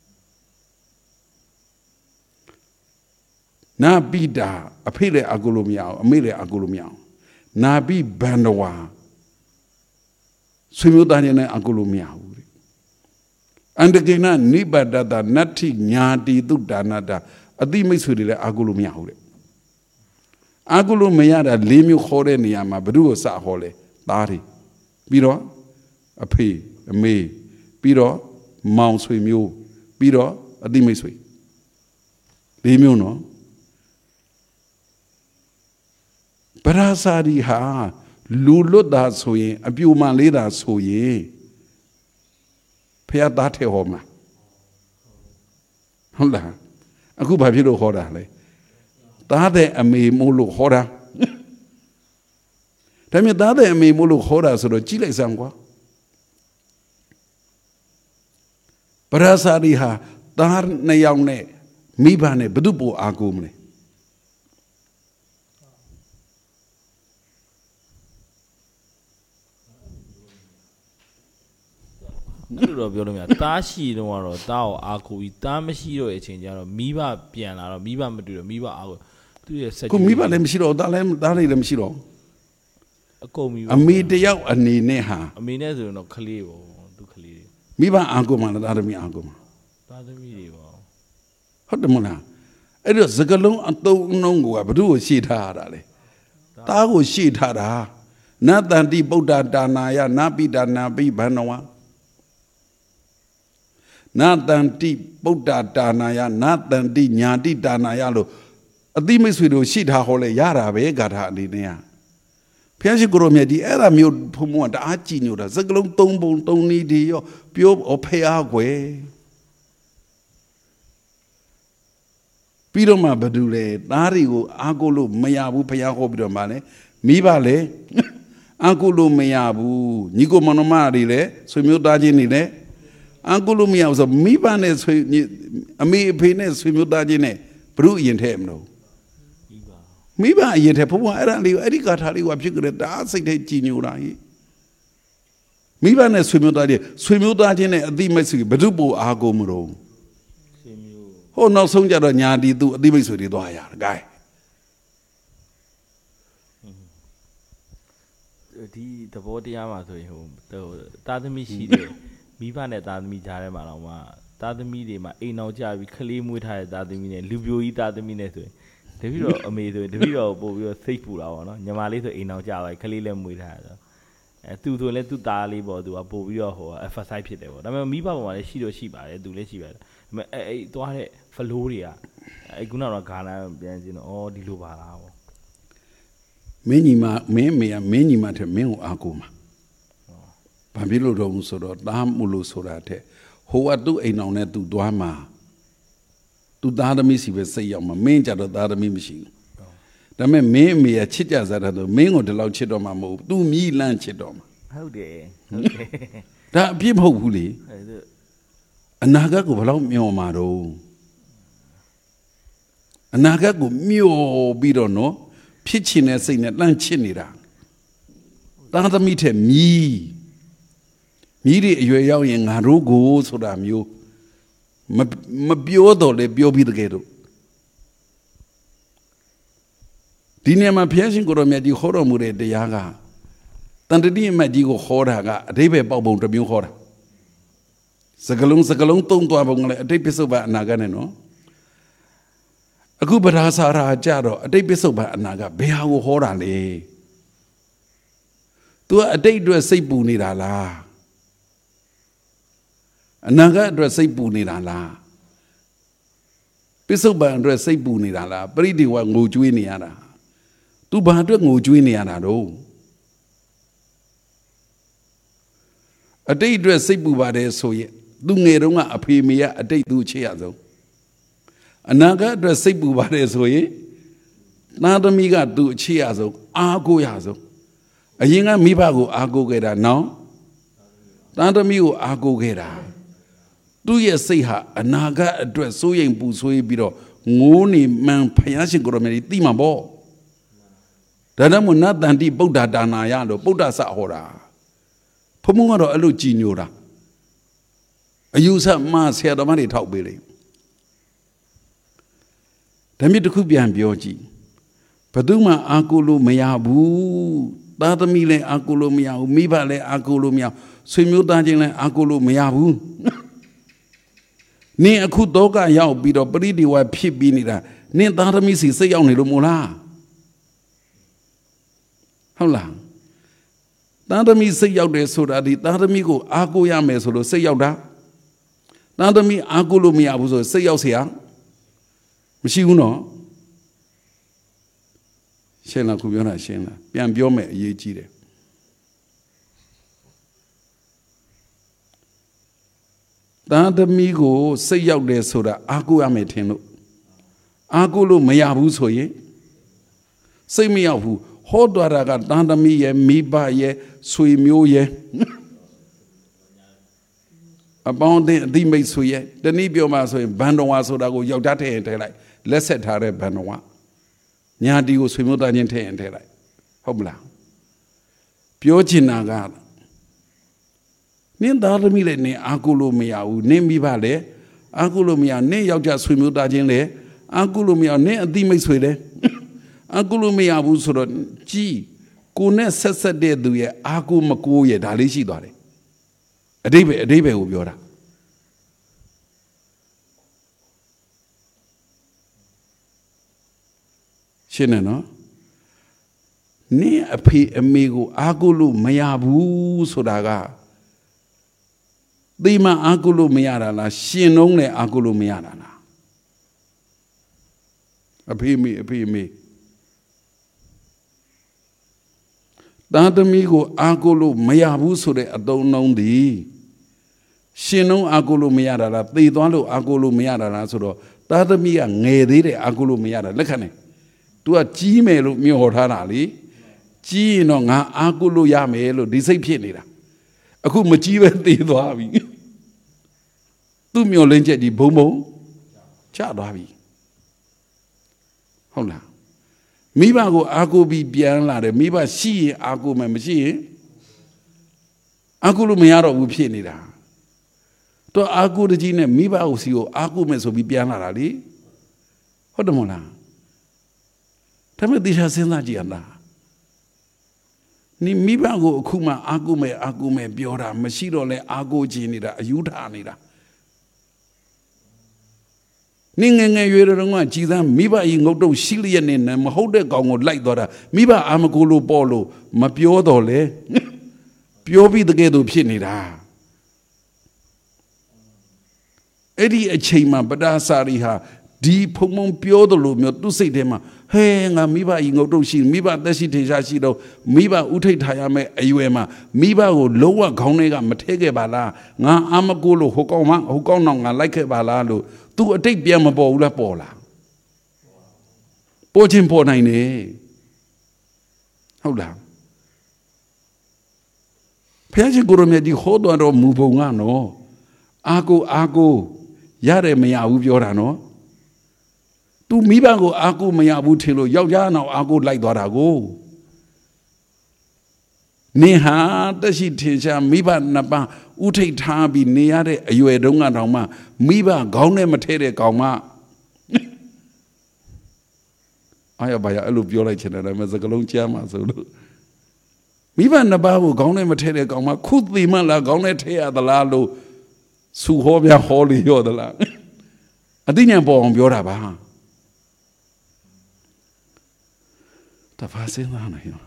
နာပိတာအဖေလည်းအာကုလို့မရဘူးအမေလည်းအာကုလို့မရဘူးနာပိဘန္ဒဝါဆွေမျိုးသားချင်းနဲ့အာကုလို့မရဘူးတဲ့အန္တကေနနိဗ္ဗဒတနတ္ထိညာတိတုဒါနတာအတိမိတ်ဆွေတွေလည်းအာကုလို့မရဘူးတဲ့အာကုလို့မရတာလေးမျိုးခေါ်တဲ့နေရာမှာဘယ်သူကိုစဟောလဲသားတွေပြီးတော့အဖေအမေပြီးတော့မောင်ဆွေမျိုးပြီးတော့အတိမိတ်ဆွေလေးမျိုးနော်ပရာစာရီဟာလူလွတ်တာဆိုရင်အပြူမှန်လေးတာဆိုရင်ဖះသားထဲဟောမှာဟုတ်လားအခုဘာဖြစ်လို့ဟောတာလဲသားတဲ့အမေမို့လို့ဟောတာဒါမြတ်သားတဲ့အမေမို့လို့ဟောတာဆိုတော့ကြည့်လိုက်စမ်းကွာပရာစာရီဟာသားနှစ်ယောက်နဲ့မိဘနဲ့ဘယ်သူပိုအားကိုးမလဲအဲ့လိုတော့ပြောလို့မရတားရှိတော့ကတော့တားကိုအားကိုပြီးတားမရှိတော့တဲ့အချိန်ကျတော့မိဘပြန်လာတော့မိဘမတွေ့တော့မိဘအားကိုသူ့ရဲ့ဆက်ကိုမိဘလည်းမရှိတော့တားလည်းတားလည်းမရှိတော့အကုန်မိဘအမေတယောက်အနေနဲ့ဟာအမေနဲ့ဆိုရင်တော့ခလေးပေါ့သူခလေးမိဘအားကိုမှလားတားသမီးအားကိုမှတားသမီးတွေပေါ့ဟုတ်တယ်မလားအဲ့တော့စကလုံးအတုံးအနှုံးကိုဘယ်သူ့ကိုရှေ့ထားရတာလဲတားကိုရှေ့ထားတာနတ္တန္တိဗုဒ္ဓတာနာယနာပိတာနာပိဘန္နဝနတန္တိဗုဒ္ဓတာနာယနတန္တိညာတိတာနာယလို့အတိမိတ်ဆွေတို့ရှိထားဟောလဲရတာပဲဂါထာအနေနဲ့ကဘုရားရှိခိုးတော်မြတ်ဒီအဲ့ဒါမျိုးဘုံဘုံကတအားကြည်ညိုတာစကလုံးသုံးပုံသုံးနည်းဒီရောပြောအဖေအားကွယ်ပြီးတော့မှဘာလို့လဲသားတွေကိုအားကိုလို့မရဘူးဘုရားဟောပြီးတော့မှလည်းမိဘလည်းအားကိုလို့မရဘူးညီကိုမောင်နှမတွေလည်းဆွေမျိုးသားချင်းတွေလည်းအကူလို့မရဘူးဆိုမိဘနဲ့ဆွေအမေအဖေနဲ့ဆွေမျိုးသားချင်းနဲ့ဘုရုအရင်ထဲမလို့မိဘအရင်ထဲဘုရားအဲ့ဒါလေးကိုအဲ့ဒီကာထာလေးကဖြစ်ကြတယ်တအားစိတ်ထဲကြည်ညိုတာကြီးမိဘနဲ့ဆွေမျိုးသားချင်းဆွေမျိုးသားချင်းနဲ့အတိမိတ်ဆွေဘုရုပိုအားကိုမလို့ဆွေမျိုးဟိုနောက်ဆုံးကြတော့ညာတီသူအတိမိတ်ဆွေတွေသွားရတယ်ဂိုင်းဒီသဘောတရားမှာဆိုရင်ဟိုတာသမီရှိတယ်မိဘနဲ့သားသမီးကြားထဲမှာတော့မှသားသမီးတွေမှာအိမ်အောင်ကြပြီးခလေးမွေးထားတဲ့သားသမီးနဲ့လူပြိုကြီးသားသမီးနဲ့ဆိုရင်တပည့်တော်အမေဆိုရင်တပည့်တော်ပို့ပြီးတော့စိတ်ပူတာပေါ့နော်ညီမလေးဆိုအိမ်အောင်ကြပါခလေးလည်းမွေးထားတယ်အဲသူဆိုလည်းသူ့သားလေးပေါ့သူကပို့ပြီးတော့ဟို emphasize ဖြစ်တယ်ပေါ့ဒါပေမဲ့မိဘပေါ်မှာလည်းရှိတော့ရှိပါတယ်သူလည်းရှိပါတယ်ဒါပေမဲ့အဲအဲသွားတဲ့ flow တွေကအဲခုနကတော့ဂါနာပြန်ကြည့်တော့ဩဒီလိုပါလားပေါ့မင်းညီမမင်းမေကမင်းညီမတဲ့မင်းကိုအားကိုးမှာဘာဖြစ်လို့တော့ဆိုတော့တားမှုလို့ဆိုတာတဲ့ဟိုကသူ့အိမ်အောင်နဲ့သူသွားမှာသူသားသမီးစီပဲစိတ်ရောက်မှာမင်းကြတော့သားသမီးမရှိဘူးဒါပေမဲ့မင်းအမေကချစ်ကြစားတာဆိုမင်းကိုဒီလောက်ချစ်တော့မှာမဟုတ်ဘူးသူမြည်လန့်ချစ်တော့မှာဟုတ်တယ်ဟုတ်တယ်ဒါအပြစ်မဟုတ်ဘူးလေအနာဂတ်ကိုဘယ်လောက်မျှော်မှာတော့အနာဂတ်ကိုမျှော်ပြီးတော့နော်ဖြစ်ချင်တဲ့စိတ်နဲ့လန့်ချစ်နေတာသားသမီးတဲ့မြည်မြည်တဲ့အရွယ်ရောက်ရင်ငါတို့ကိုဆိုတာမျိုးမပြောတော့လေပြောပြီးတကယ်တော့ဒီနေ့မှာဘုရားရှင်ကိုရောမြတ်ကြီးဟောတော်မူတဲ့တရားကတန်တတိအမတ်ကြီးကိုဟောတာကအဓိပ္ပာယ်ပေါက်ပုံတစ်မျိုးဟောတာစကလုံးစကလုံးသုံးသွားပုံကလည်းအတိတ်ပစ္စုပ္ပန်အနာဂတ်နဲ့နော်အခုပဒါစာရာကြတော့အတိတ်ပစ္စုပ္ပန်အနာဂတ်ဘယ်ဟာကိုဟောတာလဲ तू အတိတ်အတွက်စိတ်ပူနေတာလားအနာဂတ်အတွက်စိတ်ပူနေတာလားပစ္စုပန်အတွက်စိတ်ပူနေတာလားပရိဒီဝငိုကြွေးနေရတာသူဘာအတွက်ငိုကြွေးနေရတာတော့အတိတ်အတွက်စိတ်ပူပါတယ်ဆိုရင်သူငယ်တုန်းကအဖေမေကအတိတ်သူချစ်ရဆုံးအနာဂတ်အတွက်စိတ်ပူပါတယ်ဆိုရင်သားသမီးကသူအချစ်ရဆုံးအားကိုးရဆုံးအရင်ကမိဘကိုအားကိုးခဲ့တာနော်သားသမီးကိုအားကိုးခဲ့တာသူ့ရဲ့စိတ်ဟာအနာဂတ်အတွက်စိုးရိမ်ပူဆွေးပြီးတော့ငိုးနေမှန်ဖယားရှင်ကိုရမေတိမှာပေါ့ဒါကြောင့်မို့နတ္တန္တိဗုဒ္ဓတာနာယလို့ဗုဒ္ဓဆဟောတာဘုံဘုံကတော့အဲ့လိုကြည်ညိုတာအယူဆမှဆရာတော်မတွေထောက်ပေးတယ်ဒါမြစ်တစ်ခုပြန်ပြောကြည့်ဘယ်သူမှအာကိုလို့မရဘူးသားသမီးလည်းအာကိုလို့မရဘူးမိဘလည်းအာကိုလို့မရဘူးဆွေမျိုးသားချင်းလည်းအာကိုလို့မရဘူးနင်းအခုတော့ကရောက်ပြီးတော့ပရိဒီဝဖြစ်ပြီးနေတာနင်းသားသမီးစီစိတ်ရောက်နေလို့မို့လားဟုတ်လားသားသမီးစိတ်ရောက်တယ်ဆိုတာဒီသားသမီးကိုအားကိုးရမယ်ဆိုလို့စိတ်ရောက်တာသားသမီးအားကိုးလို့မရဘူးဆိုစိတ်ရောက်เสียမရှိဘူးနော်ရှင်းလားခုပြောတာရှင်းလားပြန်ပြောမယ်အရေးကြီးတယ်သားသမီးကိုစိတ်ရောက်တယ်ဆိုတာအားကိုးရမယ်ထင်လို့အားကိုးလို့မရဘူးဆိုရင်စိတ်မရောက်ဘူးဟောတော်တာကသားသမီးရဲ့မိဘရဲ့ဆွေမျိုးရဲ့အပေါင်းအသင်းအတိမိတ်ဆွေရဲ့တနည်းပြောမှဆိုရင်ဘန်တော်ဝါဆိုတာကိုယောက်ျားထည့်ရင်ထည့်လိုက်လက်ဆက်ထားတဲ့ဘန်တော်ဝါညာတီကိုဆွေမျိုးသားချင်းထည့်ရင်ထည့်လိုက်ဟုတ်မလားပြောချင်တာကနင်းသားသမီးလည်းနင်းအားကိုးလို့မရဘူးနင်းမိဘလည်းအားကိုးလို့မရနင်းယောက်ျားဆွေမျိုးသားချင်းလည်းအားကိုးလို့မရနင်းအတိမိတ်ဆွေလည်းအားကိုးလို့မရဘူးဆိုတော့ကြီးကိုနဲ့ဆက်ဆက်တဲ့သူရဲ့အားကိုးမကိုးရဲ့ဒါလေးရှိသွားတယ်အတိပဲအတိပဲကိုပြောတာရှင်းနေနော်နင်းအဖေအမေကိုအားကိုးလို့မရဘူးဆိုတာကသိမှအားကိုးလို့မရတာလားရှင်နှုံးနဲ့အားကိုးလို့မရတာလားအဖေအမေအဖေအမေသားသမီးကိုအားကိုးလို့မရဘူးဆိုတဲ့အတုံးနှုံးသည်ရှင်နှုံးအားကိုးလို့မရတာလားသိသွားလို့အားကိုးလို့မရတာလားဆိုတော့သားသမီးကငယ်သေးတယ်အားကိုးလို့မရတာလက်ခံနေतू ကကြီးမယ်လို့မျှော်ထားတာလေကြီးရင်တော့ငါအားကိုးလို့ရမယ်လို့ဒီစိတ်ဖြစ်နေတာအခုမကြီးပဲသေသွားပြီသူ့မျှော်လင့်ချက်ဒီဘုံဘုံချသွားပြီဟုတ်လားမိဘကိုအားကိုးပြီးပြန်လာတယ်မိဘရှိရင်အားကိုးမယ်မရှိရင်အားကိုးလို့မရတော့ဘူးဖြစ်နေတာတော့အားကိုးတကြီးနဲ့မိဘကိုစီကိုအားကိုးမယ်ဆိုပြီးပြန်လာတာလေဟုတ်တယ်မို့လားဒါပေမဲ့တေချာစဉ်းစားကြည့်ရလားနိမိဘကိုအခုမှအားကိုးမယ်အားကိုးမယ်ပြောတာမရှိတော့လဲအားကိုးခြင်းနေတာအယူထားနေတာနင်းငယ်ငယ်ရွယ်တော့ကကြည်သမ်းမိဘကြီးငုတ်တုတ်ရှိလျက်နေမဟုတ်တဲ့ကောင်ကိုလိုက်သွားတာမိဘအာမကိုလို့ပေါ်လို့မပြောတော့လေပြောပြီးတကယ်တော့ဖြစ်နေတာအဲ့ဒီအချိန်မှာပဒါစာရီဟာဒီဖုံဖုံပြောတယ်လို့မျိုးသူ့စိတ်ထဲမှာဟဲငါမိဘကြီးငုတ်တုတ်ရှိမိဘသက်ရှိထေရှားရှိတော့မိဘဥထိတ်ထားရမယ်အရွယ်မှာမိဘကိုလုံးဝခေါင်းထဲကမထဲခဲ့ပါလားငါအာမကိုလို့ဟိုကောင်မဟိုကောင်တော့ငါလိုက်ခဲ့ပါလားလို့သူအတိတ်ပြန်မပေါ်ဘူးလားပေါ်လားပေါ်ချင်းပေါ်နိုင်တယ်ဟုတ်လားဖျားရှင်ကိုရမြတ်ကြီးဟောတော်တော်မူပုံကနော်အာကိုအာကိုရတယ်မရဘူးပြောတာနော်သူမိဘကိုအာကိုမရဘူးထင်လို့ယောက်ျားနောက်အာကိုလိုက်သွားတာကိုနေဟာတရှိထင်ရှားမိဘနှစ်ပါးဥထိတ်ထားပြီးနေရတဲ့အရွယ်တုန်းကတောင်မှမိဘခေါင်းနဲ့မထဲတဲ့ကောင်မအားရပါရအဲ့လိုပြောလိုက်ချင်တယ်ဒါပေမဲ့စကလုံးကြားမှာဆိုလို့မိဘနှစ်ပါးကိုခေါင်းနဲ့မထဲတဲ့ကောင်မခုသိမှလားခေါင်းနဲ့ထဲရသလားလို့စူဟောပြဟောလေရောသလားအသိဉာဏ်ပေါ်အောင်ပြောတာပါတဖာစဉ်းစားနေရော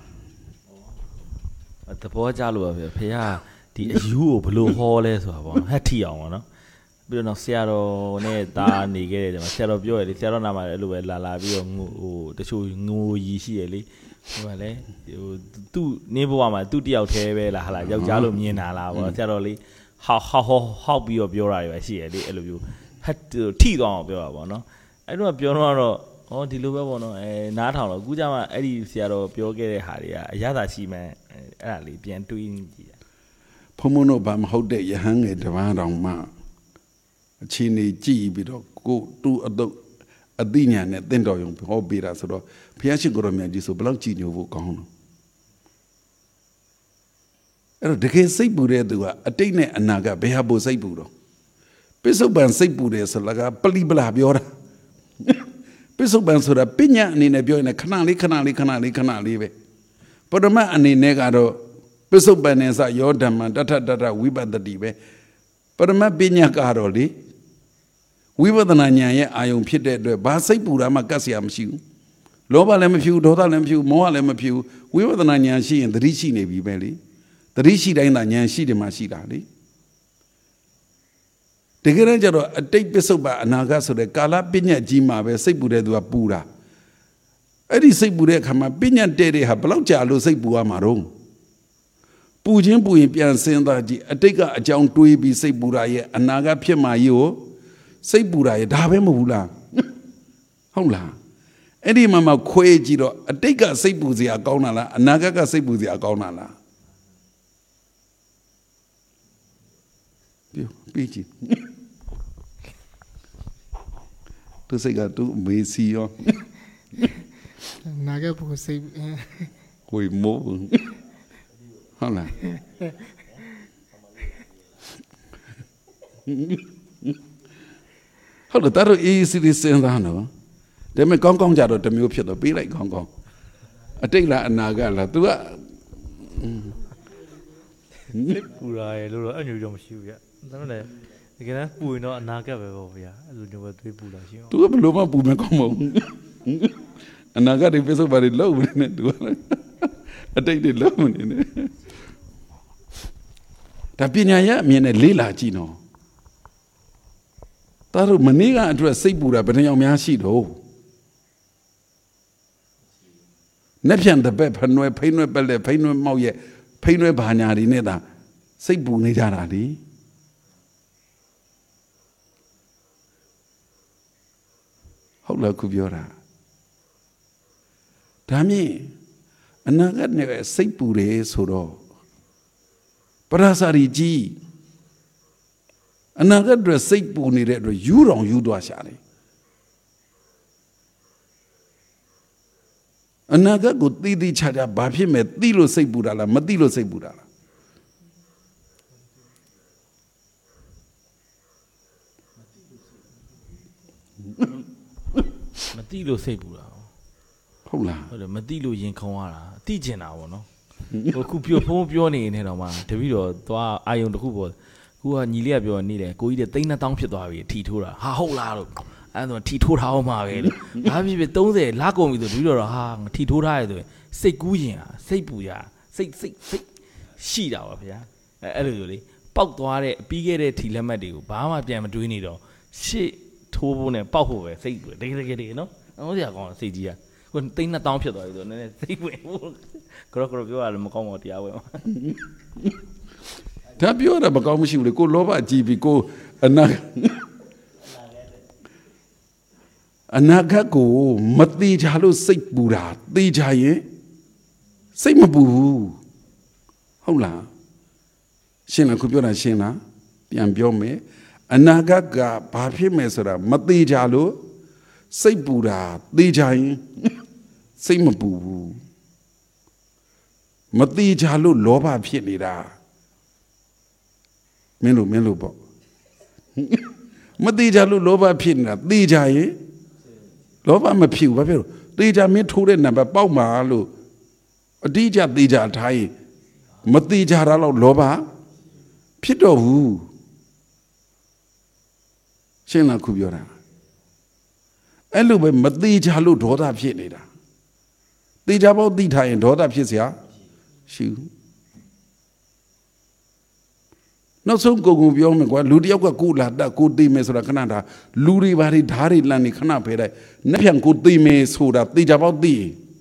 တဘောကြလို့ပါဗျဖေကဒီအယူကိုဘလို့ဟောလဲဆိုတာပေါ့ဟက်ထီအောင်ပေါ့နော်ပြီးတော့ဆရာတော်နဲ့တာနေခဲ့တယ်ဆရာတော်ပြောရလေဆရာတော်နာမှာလည်းအဲ့လိုပဲလာလာပြီးတော့ဟိုတချို့ငိုရီရှိရလေဟိုကလည်းဟိုသူ့နင်းဘဝမှာသူ့တယောက်တည်းပဲလားဟာလားယောက်ျားလို့မြင်တာလားပေါ့ဆရာတော်လေးဟောက်ဟောက်ဟောက်ပြီးတော့ပြောတာတွေပဲရှိရလေအဲ့လိုမျိုးဟက်ထိသွားအောင်ပြောတာပေါ့နော်အဲ့တော့ပြောတော့ဟောဒီလိုပဲပေါ့နော်အဲနားထောင်တော့အခုကျမှအဲ့ဒီဆရာတော်ပြောခဲ့တဲ့ဟာတွေကအရသာရှိမှန်းအဲ့ဒါလေးပြန်တွေးကြည့်တာဘုံဘုံတို့ဘာမဟုတ်တဲ့ယဟန်ငယ်တပန်းတော်မှအချင်းနေကြည့်ပြီးတော့ကိုသူ့အတုတ်အသိဉာဏ်နဲ့တင့်တော်ရုံဟောပေးတာဆိုတော့ဘုရားရှိခိုးတော်မြတ်ကြီးဆိုဘယ်လောက်ကြည်ညိုဖို့ကောင်းလို့အဲ့တော့တကယ်စိတ်ပူတဲ့သူကအတိတ်နဲ့အနာကဘယ်ဟာပိုစိတ်ပူတော့ပိဿုပန်စိတ်ပူတယ်ဆိုတာကပလိပလာပြောတာပိဿုပန်ဆိုတာပညာအနေနဲ့ပြောရင်ခဏလေးခဏလေးခဏလေးခဏလေးပဲပရမတ်အနေနဲ့ကတော့ပိဿုပန်နဲ့စယောဓမ္မတထတထဝိပဿတိပဲပရမတ်ပညာကတော့လေဝိပဿနာဉာဏ်ရဲ့အာယုံဖြစ်တဲ့အတွက်ဘာစိတ်ပူတာမှကတ်เสียမရှိဘူးလောဘလည်းမဖြစ်ဘူးဒေါသလည်းမဖြစ်ဘူးမောဟလည်းမဖြစ်ဘူးဝိပဿနာဉာဏ်ရှိရင်သတိရှိနေပြီပဲလေသတိရှိတိုင်းသာဉာဏ်ရှိတယ်မှရှိတာလေတကယ်တော့ကျတော့အတိတ်ပစ္စုပ္ပန်အနာဂတ်ဆိုတဲ့ကာလပညာကြီးမှာပဲစိတ်ပူတဲ့သူကပူတာ Adi sick Buddha come up, Binyan Daddy have Blauja, say Buamaro. Pujin Buin Pian Senda, a take a John Tui be say Buraya, and Naga Piamayo, say Buraya, Davemula. Hola. Eddie Mama Quajiro, a take a say Buzia Gonala, a Naga say Buzia Gonala. Beachy. To say, I do may see you. Naga say, we move. Hola. How the that easy to say that? They may Gong Gong Jado to me up to be like Gong Gong. I take that Naga la to that. Pura, little unusual shoe. Again, we know Naga over here. I don't know what we put us. To a Luma Puma come. And I got a vessel very low in it. I take the low in it. Tapinaya mean a lila chino. Taru Maniga address Sebura, but young Yashido. Nepian the Bep, Hanoi, Painwe Belle, Painwe Moye, Painwe Banyari Neda, Sebu Nidaradi. How la Kubiora? Tami, another never Sepure Soro. Parasari G. Another dress Sepu needed you don't you do a shari. Another good Didi Chada Bapi met Dilo Sebudala, Madilo Sebudala. Matilo Sebula. Hola. Matilo Yinkawara, teaching our no. Coupio Pompioni in Henoma, Tevido, Toa, Ion the Cubo, who are Nilia Bionide, go eat a Dana Township, Titura, Hahola, and Titura Homa. Have you been told there, Lago with the River Hang, Titura, say Guya, say Buya, say, say, say, sheet out of ya. Elderly, Pogware, Bigere Tilamadu, Bama Jam doing it all. She told a Pau, say, they get it, no? Oh, they are going to say, dear. When Tina Township, I don't know. Crocodile, Macomb, the hour. Tapio, the Macomb, will go lower G B go another. Anagago, Mati Jalo Sik Buddha, the Jaye, Samabu. Hola. Shina Kupura Shina, Piambiome, Anagaga, Papi Mesera, Mati Jalo, Sik Buddha, the Jaye, Samabu. Mati Jalo Loba Pianida. Melu Melubo. Mati Jalo Loba Pianida, the Jaye. Loba ma piu ba piu teja min thu de number ပေါက်မှာလို့အတိအကျသေချာထားရင်မသေချာတာတော့လောဘဖြစ်တော့ဘူးရှင်းလားခုပြောတာအဲ့လိုပဲမသေချာလို့ဒေါသဖြစ်နေတာသေချာပေါ့သိထားရင်ဒေါသဖြစ်เสียရှိဘူးနောက်ဆုံးကိုကိုပြောမယ်ကွာလူတယောက်ကကိုလာတက်ကိုသိမယ်ဆိုတာခဏတာလူတွေဘာတွေဓာတ်တွေလန့်နေခဏဖဲလိုက်နှစ်ပြန်ကိုသိမယ်ဆိုတာသိကြပေါ့သိ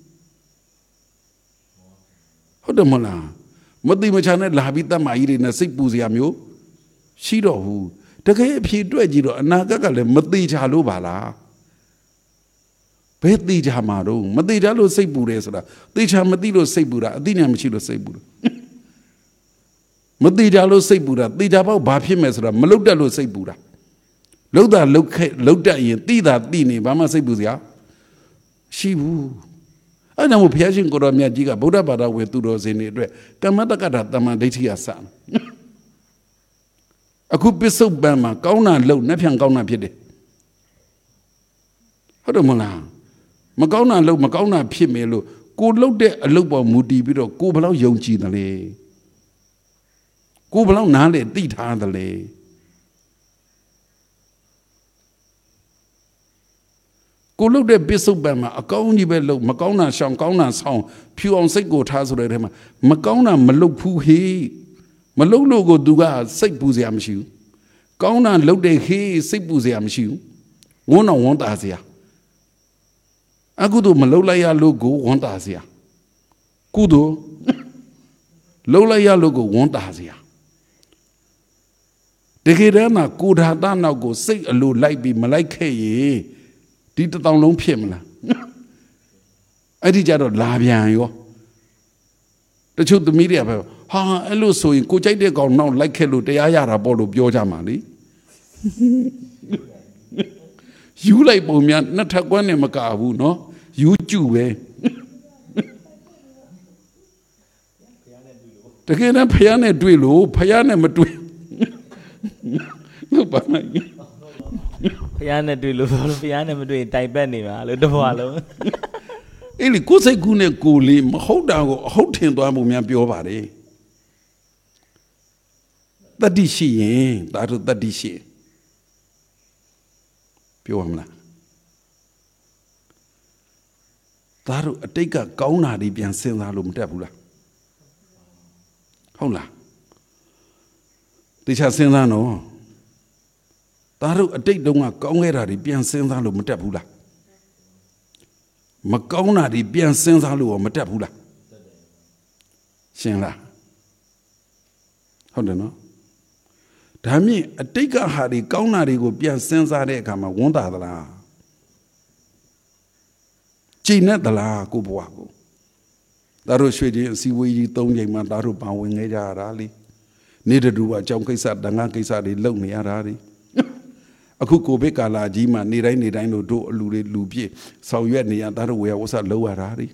ဟုတ်တယ်မလားမသိမချာနဲ့လာပြီးတတ်မကြီးတွေနဲ့စိတ်ပူစရာမျိုးရှိတော့ဘူးတကယ်အဖြေတွေ့ကြည့်တော့အနာဂတ်ကလည်းမသိချာလို့ပါလားဘယ်သိချာမှာတော့မသိချာလို့စိတ်ပူတယ်ဆိုတာသိချာမသိလို့စိတ်ပူတာအသိဉာဏ်မရှိလို့စိတ်ပူတာမတိကြလို့စိတ်ပူတာတိကြပေါ့ဘာဖြစ်မယ်ဆိုတာမလုတ်တက်လို့စိတ်ပူတာလုတ်တာလုတ်ခဲ့လုတ်တက်ရင်တိတာတိနေဘာမှစိတ်ပူစရာရှိဘူးအဲ့ဒါမို့ဘုရားရှင်ကိုတော်မြတ်ကြီးကဗုဒ္ဓဘာသာဝင်သူတော်စင်တွေအတွက်ကမ္မတက္ကတာတမန်ဒိဋ္ဌိကစတယ်အခုပစ္စုပန်မှာကောင်းတာလုတ်နှက်ဖြန်ကောင်းတာဖြစ်တယ်ဟုတ်တယ်မလားမကောင်းတာလုတ်မကောင်းတာဖြစ်မယ်လို့ကိုလုတ်တဲ့အလုတ်ပေါ်မူတည်ပြီးတော့ကိုဘယ်လောက်ယုံကြည်တယ်လဲကိုဘယ်လောက်နားလေသိထားတယ်လေကိုလုတ်တဲ့ပစ္စုပန်မှာအကောင်းကြီးပဲလုတ်မကောင်းတာရှောင်ကောင်းတာဆောင်းဖြူအောင်စိတ်ကိုထားဆိုတဲ့ထဲမှာမကောင်းတာမလုတ်ဘူးဟေးမလုတ်လို့ကိုသူကစိတ်ပူစရာမရှိဘူးကောင်းတာလုတ်တဲ့ဟေးစိတ်ပူစရာမရှိဘူးဝန်းတော်ဝန်းတာစရာအခုတို့မလှုပ်လိုက်ရလို့ကိုဝန်တာစရာကုသိုလ်လှုပ်လိုက်ရလို့ကိုဝန်တာစရာတကယ်တမ်းမှာကိုဓာတနောက်ကိုစိတ်အလိုလိုက်ပြီးမလိုက်ခဲ့ရင်ဒီတတောင်လုံးဖြစ်မလားအဲ့ဒီကြတော့လာပြန်ရောတချို့သမီးတွေကပဲဟာအဲ့လိုဆိုရင်ကိုကြိုက်တဲ့ကောင်နောက်လိုက်ခဲ့လို့တရားရတာပေါ့လို့ပြောကြမှာလေယူလိုက်ပုံများနှစ်ထပ်ကွန်းနဲ့မကဘူးနော်ယူကျူပဲတကယ်တမ်းဖယားနဲ့တွေ့လို့ဖယားနဲ့မတွေ့လို့ပါနိုင်ဖယားနဲ့တွေ့လို့ဖယားနဲ့မတွေ့ရင်တိုင်ပတ်နေပါလို့တဘွားလုံးအဲ့ဒီကိုယ်စိတ်ကူးနဲ့ကိုယ်လေးမဟုတ်တာကိုအဟုတ်ထင်သွားမှုများပြောပါတယ်တတိရှိရင်ဒါတို့တတိရှိပြောရမလားဒါတို့အတိတ်ကကောင်းတာတွေပြန်စဉ်းစားလို့မတက်ဘူးလားဟုတ်လားတေချာစဉ်းစားနော်ဒါတို့အတိတ်တုန်းကကောင်းခဲ့တာတွေပြန်စဉ်းစားလို့မတက်ဘူးလားမကောင်းတာတွေပြန်စဉ်းစားလို့မတက်ဘူးလားရှင်းလားဟုတ်တယ်နော်ဒါမြင့်အတိတ်ကဟာတွေကောင်းတာတွေကိုပြန်စဉ်းစားတဲ့အခါမှာဝန်တာသလားကြည်နဲ့သလားကိုဘွားကိုဒါတို့ရွှေချင်းအစည်းအဝေးကြီးသုံးချိန်မှဒါတို့ပါဝင်ခဲ့ကြရတာလေနေတူအကြောင်းကိစ္စတန်ခါကိစ္စတွေလုပ်နေရတာလေအခုကိုဗစ်ကာလာကြီးမှာနေတိုင်းနေတိုင်းတို့တို့အလူတွေလူပြည့်ဆောင်ရွက်နေရဒါတို့ဝေယဝဆလောက်ရတာလေ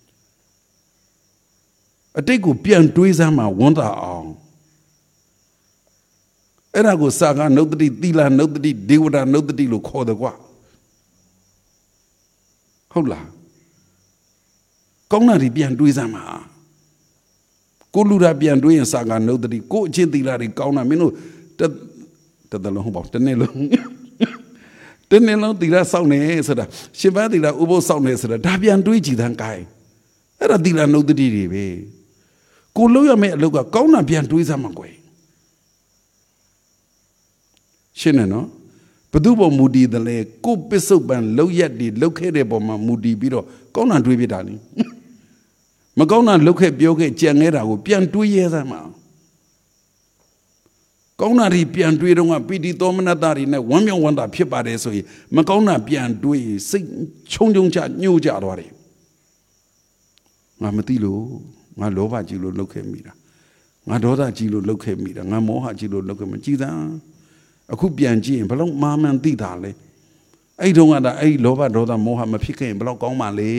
အတိတ်ကိုပြန်တွေးစမ်းမှဝန်တာအောင်အဲ့ဒါကိုစာကနုဒ္ဒတိသီလနုဒ္ဒတိဒေဝတာနုဒ္ဒတိလို့ခေါ်တယ်ကွာဟုတ်လားကောင်းတာတွေပြန်တွေးစမ်းမှာကိုလူတာပြန်တွေးရင်စာကနုဒ္ဒတိကိုအချင်းသီလတွေကောင်းတာမင်းတို့တတလုံးဟုတ်ပါတနေ့လုံးတနေ့လုံးသီလစောင့်နေဆိုတာရှင်ဘသီလဥပုသ်စောင့်နေဆိုတာဒါပြန်တွေးကြည့်သမ်းကိုင်းအဲ့ဒါသီလနုဒ္ဒတိတွေပဲကိုလို့ရမယ့်အလုပ်ကကောင်းတာပြန်တွေးစမ်းမှာကွယ်ရှင်းနေနော်ဘသူ့ပေါ်မူတည်တယ်လေကိုပစ္စုပန်လောက်ရက်တွေလောက်ခဲ့တဲ့ပေါ်မှာမူတည်ပြီးတော့ကောင်းတာတွေးပြတာလေမကောင်းတာလောက်ခဲ့ပြောခဲ့ကြံခဲ့တာကိုပြန်တွေးရဲစမ်းမှာကောင်းတာတွေပြန်တွေးတော့ကပီတိသောမနတတွေနဲ့ဝမ်းမြောက်ဝမ်းသာဖြစ်ပါတယ်ဆိုရင်မကောင်းတာပြန်တွေးစိတ်ချုံချုံချညှို့ကြသွားတယ်ငါမသိလို့ငါလောဘကြီးလို့လောက်ခဲ့မိတာငါဒေါသကြီးလို့လောက်ခဲ့မိတာငါမောဟကြီးလို့လောက်ခဲ့မှာကြည်သာအခုပြန်ကြည့်ရင်ဘလို့မာမှန်သိတာလဲအဲ့တုန်းကဒါအဲ့လောဘဒေါသမောဟမဖြစ်ခဲ့ရင်ဘလို့ကောင်းပါလေ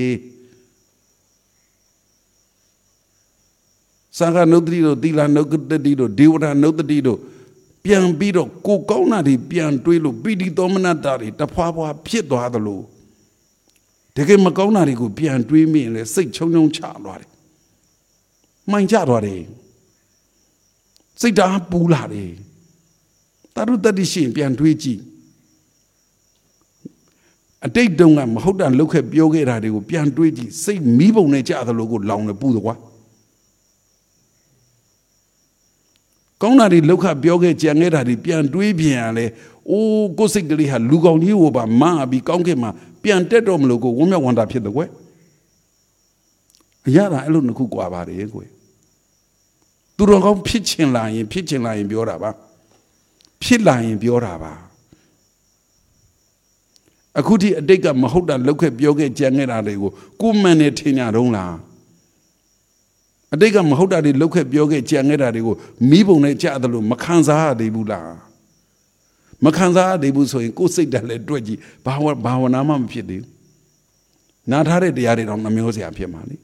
စာကနုဒ္ဒတိတို့သီလနုဒ္ဒတိတို့ဒေဝတာနုဒ္ဒတိတို့ပြန်ပြီးတော့ကိုကောင်းတာတွေပြန်တွေးလို့ပိဋိသောမနတတွေတဖွာဖွာဖြစ်သွားသလိုတကယ်မကောင်းတာတွေကိုပြန်တွေးမိရင်လေစိတ်ချုံချုံချသွားတယ်မှိုင်ချသွားတယ်စိတ်ဓာတ်ပူလာတယ်တာရုတ္တိရှိရင်ပြန်တွေးကြည့်အတိတ်တုန်းကမဟုတ်တာလုပ်ခဲ့ပြောခဲ့တာတွေကိုပြန်တွေးကြည့်စိတ်မီးပုံနဲ့ကြာသလိုကိုလောင်နေပူတယ်ကွာကောင်းတာတွေလောက်ခပြောခဲ့ကြံခဲ့တာတွေပြန်တွေးပြန်ရလဲအိုးကိုယ်စိတ်ကလေးဟာလူကောင်ကြီးကိုပါမာပြီးကောင်းခဲ့မှာပြန်တက်တော့မလို့ကိုဝမ်းမြောက်ဝမ်းသာဖြစ်တယ်ကွယ်အရာအဲ့လိုနှစ်ခုကွာပါတယ်ကွယ်သူတော်ကောင်းဖြစ်ချင်လာရင်ဖြစ်ချင်လာရင်ပြောတာပါဖြစ်လာရင်ပြောတာပါအခုဒီအတိတ်ကမဟုတ်တာလောက်ခဲ့ပြောခဲ့ကြံခဲ့တာတွေကိုကိုမှန်နေထင်ကြတော့လားအတိတ်ကမဟုတ်တာတွေလောက်ခဲ့ပြောခဲ့ကြံခဲ့တာတွေကိုမိဘုံနဲ့ကြားတယ်လို့မခံစားရသေးဘူးလားမခံစားရသေးဘူးဆိုရင်ကိုယ်စိတ်ဓာတ်လည်းတွက်ကြည့်ဘာဝဘာဝနာမှမဖြစ်သေးဘူးနားထားတဲ့တရားတွေတော့မမျိုးစရာဖြစ်မှာလေ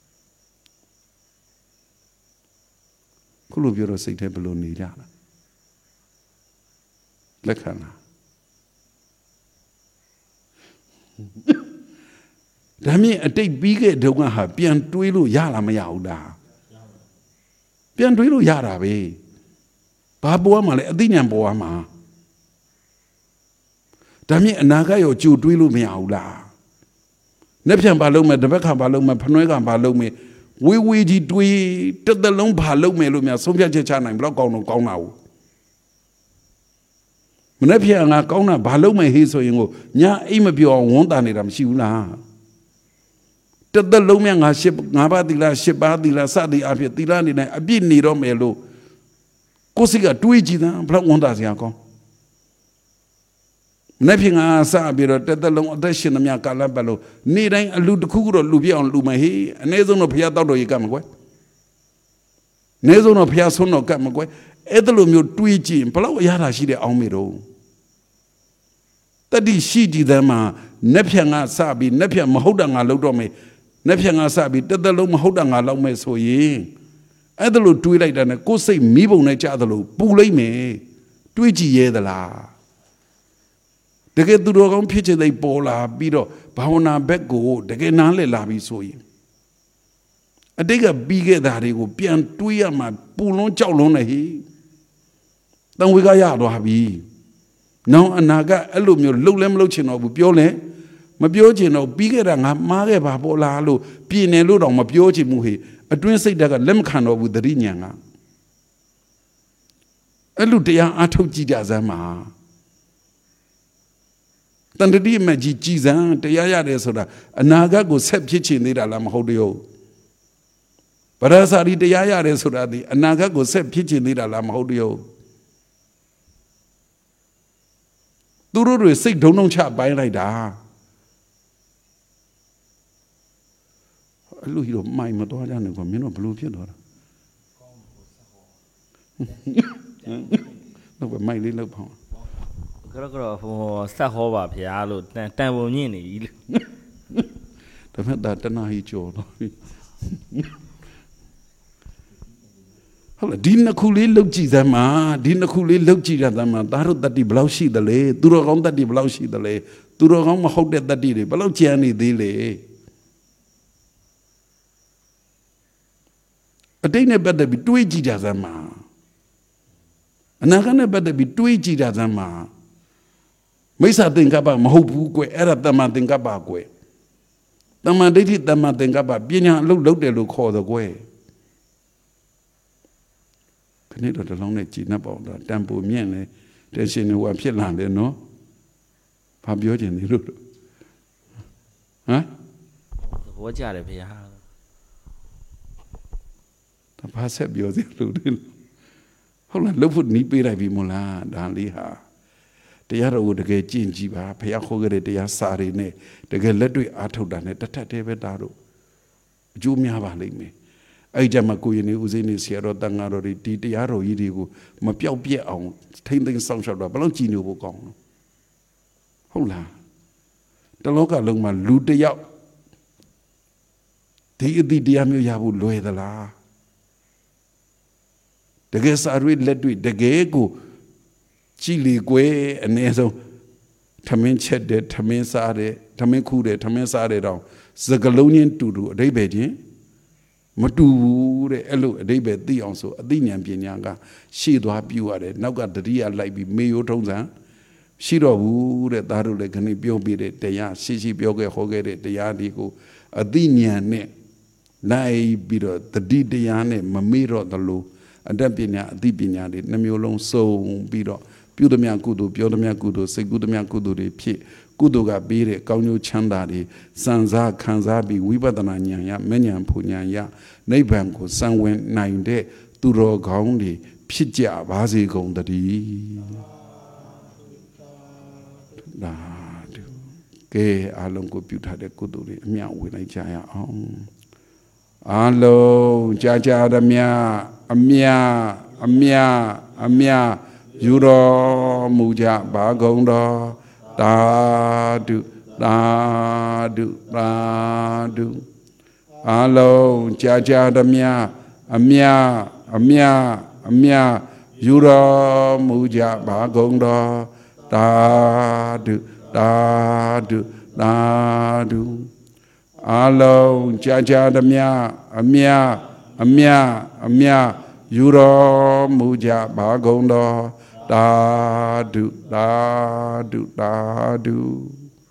ခုလိုပြောတော့စိတ်ထဲဘယ်လိုနေကြလားလက်ခံလားဒါမြင်အတိတ်ပြီးခဲ့တုန်းကဟာပြန်တွေးလို့ရလားမရဘူးလားပြန်တွေးလို့ရတာပဲဘာပေါ်မှာလဲအသိဉာဏ်ပေါ်မှာဒါမြင်အနာဂတ်ရောကြိုတွေးလို့မရဘူးလားနှစ်ဖြန်ဘာလုံးမဲ့တစ်ဘက်ခါဘာလုံးမဲ့ဖနွဲကဘာလုံးမဲ့ဝေးဝေးကြီးတွေးတစ်သက်လုံးဘာလုံးမဲ့လို့များဆုံးဖြတ်ချက်ချနိုင်ဘယ်တော့ကောင်းတော့ကောင်းတာဘူးမနေ့ပြန်ငါကောင်းတာဘာလုံးမဲ့ဟေးဆိုရင်ကိုညာအိမ်မပြောအောင်ဝန်တာနေတာမရှိဘူးလားတသက်လုံးမြငါရှစ်ငါးပါးသီလရှစ်ပါးသီလစသည်အဖြစ်သီလနေနိုင်အပြည့်နေတော့မယ်လို့ကိုယ်စိတ်ကတွေးကြည့်တာဘလောက်ဝန်တာစရာကောင်းနေ့ဖြင့်ငါစပြီးတော့တသက်လုံးအသက်ရှင်သမျှကာလပတ်လို့နေ့တိုင်းအလူတစ်ခုခုတော့လူပြအောင်လူမဟေးအနည်းဆုံးတော့ဘုရားတောက်တော်ရေကတ်မကွယ်အနည်းဆုံးတော့ဘုရားဆုံးတော်ကတ်မကွယ်အဲ့ဒါလိုမျိုးတွေးကြည့်ဘလောက်အရသာရှိတဲ့အောင်းမေတော့တတိရှိကြည်သမ်းမှာနေ့ဖြင့်ငါစပြီးနေ့ဖြင့်မဟုတ်တာငါလုပ်တော့မယ်နေ့ဖြင့်ငါစပြီးတသက်လုံးမဟုတ်တာငါလောက်မယ်ဆိုရင်အဲ့ဒါလိုတွေးလိုက်တာနဲ့ကိုယ်စိတ်မိဘုံနဲ့ကြားသလိုပူလိုက်မယ်တွေးကြည့်ရဲသလားတကယ်သူတော်ကောင်းဖြစ်ချင်တဲ့ပေါ်လာပြီးတော့ဘာဝနာဘက်ကိုတကယ်နားလည်လာပြီးဆိုရင်အတိတ်ကပြီးခဲ့တာတွေကိုပြန်တွေးရမှပူလုံးကြောက်လုံးနဲ့ဟိတန်ဝေကရသွားပြီနောင်အနာကအဲ့လိုမျိုးလှုပ်လဲမလှုပ်ချင်တော့ဘူးပြောလဲမပြောချင်တော့ပြီးခဲ့တာငါမှားခဲ့ပါပေါ်လာလို့ပြင်နေလို့တော့မပြောချင်ဘူးဟိအတွင်းစိတ်ဓာတ်ကလက်မခံတော့ဘူးသတိဉာဏ်ကအဲ့လိုတရားအားထုတ်ကြည့်ကြစမ်းပါတန်တတိမကြီးကြည်စံတရားရတယ်ဆိုတာအနာဂတ်ကိုဆက်ဖြစ်ချင်သေးတာလားမဟုတ်တရောပရစာရီတရားရတယ်ဆိုတာဒီအနာဂတ်ကိုဆက်ဖြစ်ချင်သေးတာလားမဟုတ်တရောသူတို့တွေစိတ်ဒုံဒုံချပိုင်းလိုက်တာအဲ့လိုကြီးတော့မိုင်မတော်ကြနဲ့ကွာမင်းတို့ဘလို့ဖြစ်တော့တာတော့ပဲမိုင်လေးလောက်ဖောင်းကတော့ဟိုဆက်ဟောပါဗျာလို့တန်တန်ပုံညင့်နေကြီးလို့ဒါမဲ့ဒါတနာကြီးကြော်တော့ဟုတ်လားဒီနှစ်ခုလေးလှုပ်ကြည့်သမ်းမှာဒီနှစ်ခုလေးလှုပ်ကြည့်ရသမ်းမှာသားတို့တတ္တိဘယ်လောက်ရှိသလဲသူတော်ကောင်းတတ္တိဘယ်လောက်ရှိသလဲသူတော်ကောင်းမဟုတ်တဲ့တတ္တိတွေဘယ်လောက်ကျန်နေသေးလဲအတိတ်နဲ့ပတ်သက်ပြီးတွေးကြည့်ကြစမ်းမှာအနာဂတ်နဲ့ပတ်သက်ပြီးတွေးကြည့်ကြစမ်းမှာမိစ္ဆာသင်္ကပ္ပမဟုတ်ဘူးကွယ်အဲ့ဒါတမ္မာသင်္ကပ္ပကွယ်တမ္မာဒိဋ္ဌိတမ္မာသင်္ကပ္ပပညာအလုပ်လုပ်တယ်လို့ခေါ်တော့ကွယ်ခဏတော့တလုံးနဲ့ကြည်နှပ်ပေါ့တော့တန်ပူမြင့်လေတက်ရှင်နေဟိုဖြစ်လာတယ်နော်ဘာပြောချင်သေးလို့ဟမ်သဘောကျတယ်ဗျာဒါဘာဆက်ပြောစီလို့ဒီဟုတ်လားလှုပ်ဖို့နီးပေးလိုက်ပြီမို့လားဒါလေးဟာတရားတော်ကိုတကယ်ကြင်ကြည့်ပါဘုရားခေါ်ခဲ့တဲ့တရားစာတွေနဲ့တကယ်လက်တွေ့အားထုတ်တာနဲ့တထက်တည်းပဲဒါတို့အကျိုးများပါလိမ့်မယ်အဲ့ကြမှာကိုရင်နေဦးစိနေဆရာတော်တန်ဃာတော်တွေဒီတရားတော်ကြီးတွေကိုမပြောက်ပြက်အောင်ထိမ့်သိမ်းဆောင်ရှောက်တော့ဘယ်လောက်ကြည်နေဖို့ကောင်းလို့ဟုတ်လားတလောကလုံးမှာလူတယောက်ဒီအတိတရားမျိုးရဖို့လွယ်သလားတကယ်စာရွေးလက်တွေ့တကယ်ကိုကြည်လီကွယ်အနည်းဆုံးထမင်းချက်တယ်ထမင်းစားတယ်ထမင်းခူးတယ်ထမင်းစားတယ်တော့စကလုံးချင်းတူတူအဓိပ္ပာယ်ချင်းမတူဘူးတဲ့အဲ့လိုအဓိပ္ပာယ်သိအောင်ဆိုအသိဉာဏ်ပညာကရှေ့သွားပြူရတယ်နောက်ကတတိယလိုက်ပြီးမေယိုထုံးစံရှိတော့ဘူးတဲ့သားတို့လည်းခဏပြောပြတဲ့တရားရှိရှိပြောခဲ့ဟောခဲ့တဲ့တရားဒီကိုအသိဉာဏ်နဲ့လိုက်ပြီးတော့တတိတရားနဲ့မမေ့တော့သလိုအတတ်ပညာအသိပညာတွေနှမျိုးလုံးစုံပြီးတော့ပြုသမျှကုသိုလ်ပြောသမျှကုသိုလ်စိတ်ကုသမျှကုသိုလ်တွေဖြစ်ကုသိုလ်ကပေးတဲ့ကောင်းကျိုးချမ်းသာတွေစံစားခံစားပြီးဝိပဿနာဉာဏ်ရမဉဏ်ဖူဉာဏ်ရနိဗ္ဗာန်ကိုစံဝင်နိုင်တဲ့သူတော်ကောင်းတွေဖြစ်ကြပါစေကုန်တည်းဒါကဲအလုံးကိုပြုထားတဲ့ကုသိုလ်တွေအမြတ်ဝင်လိုက်ကြရအောင်အလုံးကြာကြာသမျှအမြတ်အမြတ်အမြတ်ယူတော်မူကြပါကုန်တော်သာဓုသာဓုသာဓုအလုံးကြာကြာသမျှအမြတ်အမြတ်အမြတ်ယူတော်မူကြပါကုန်တော်သာဓုသာဓုသာဓုအလုံးကြာကြာသမျှအမြတ်အမြတ်အမြတ်ယူတော်မူကြပါကုန်တော်သာဓုသာဓုသာဓု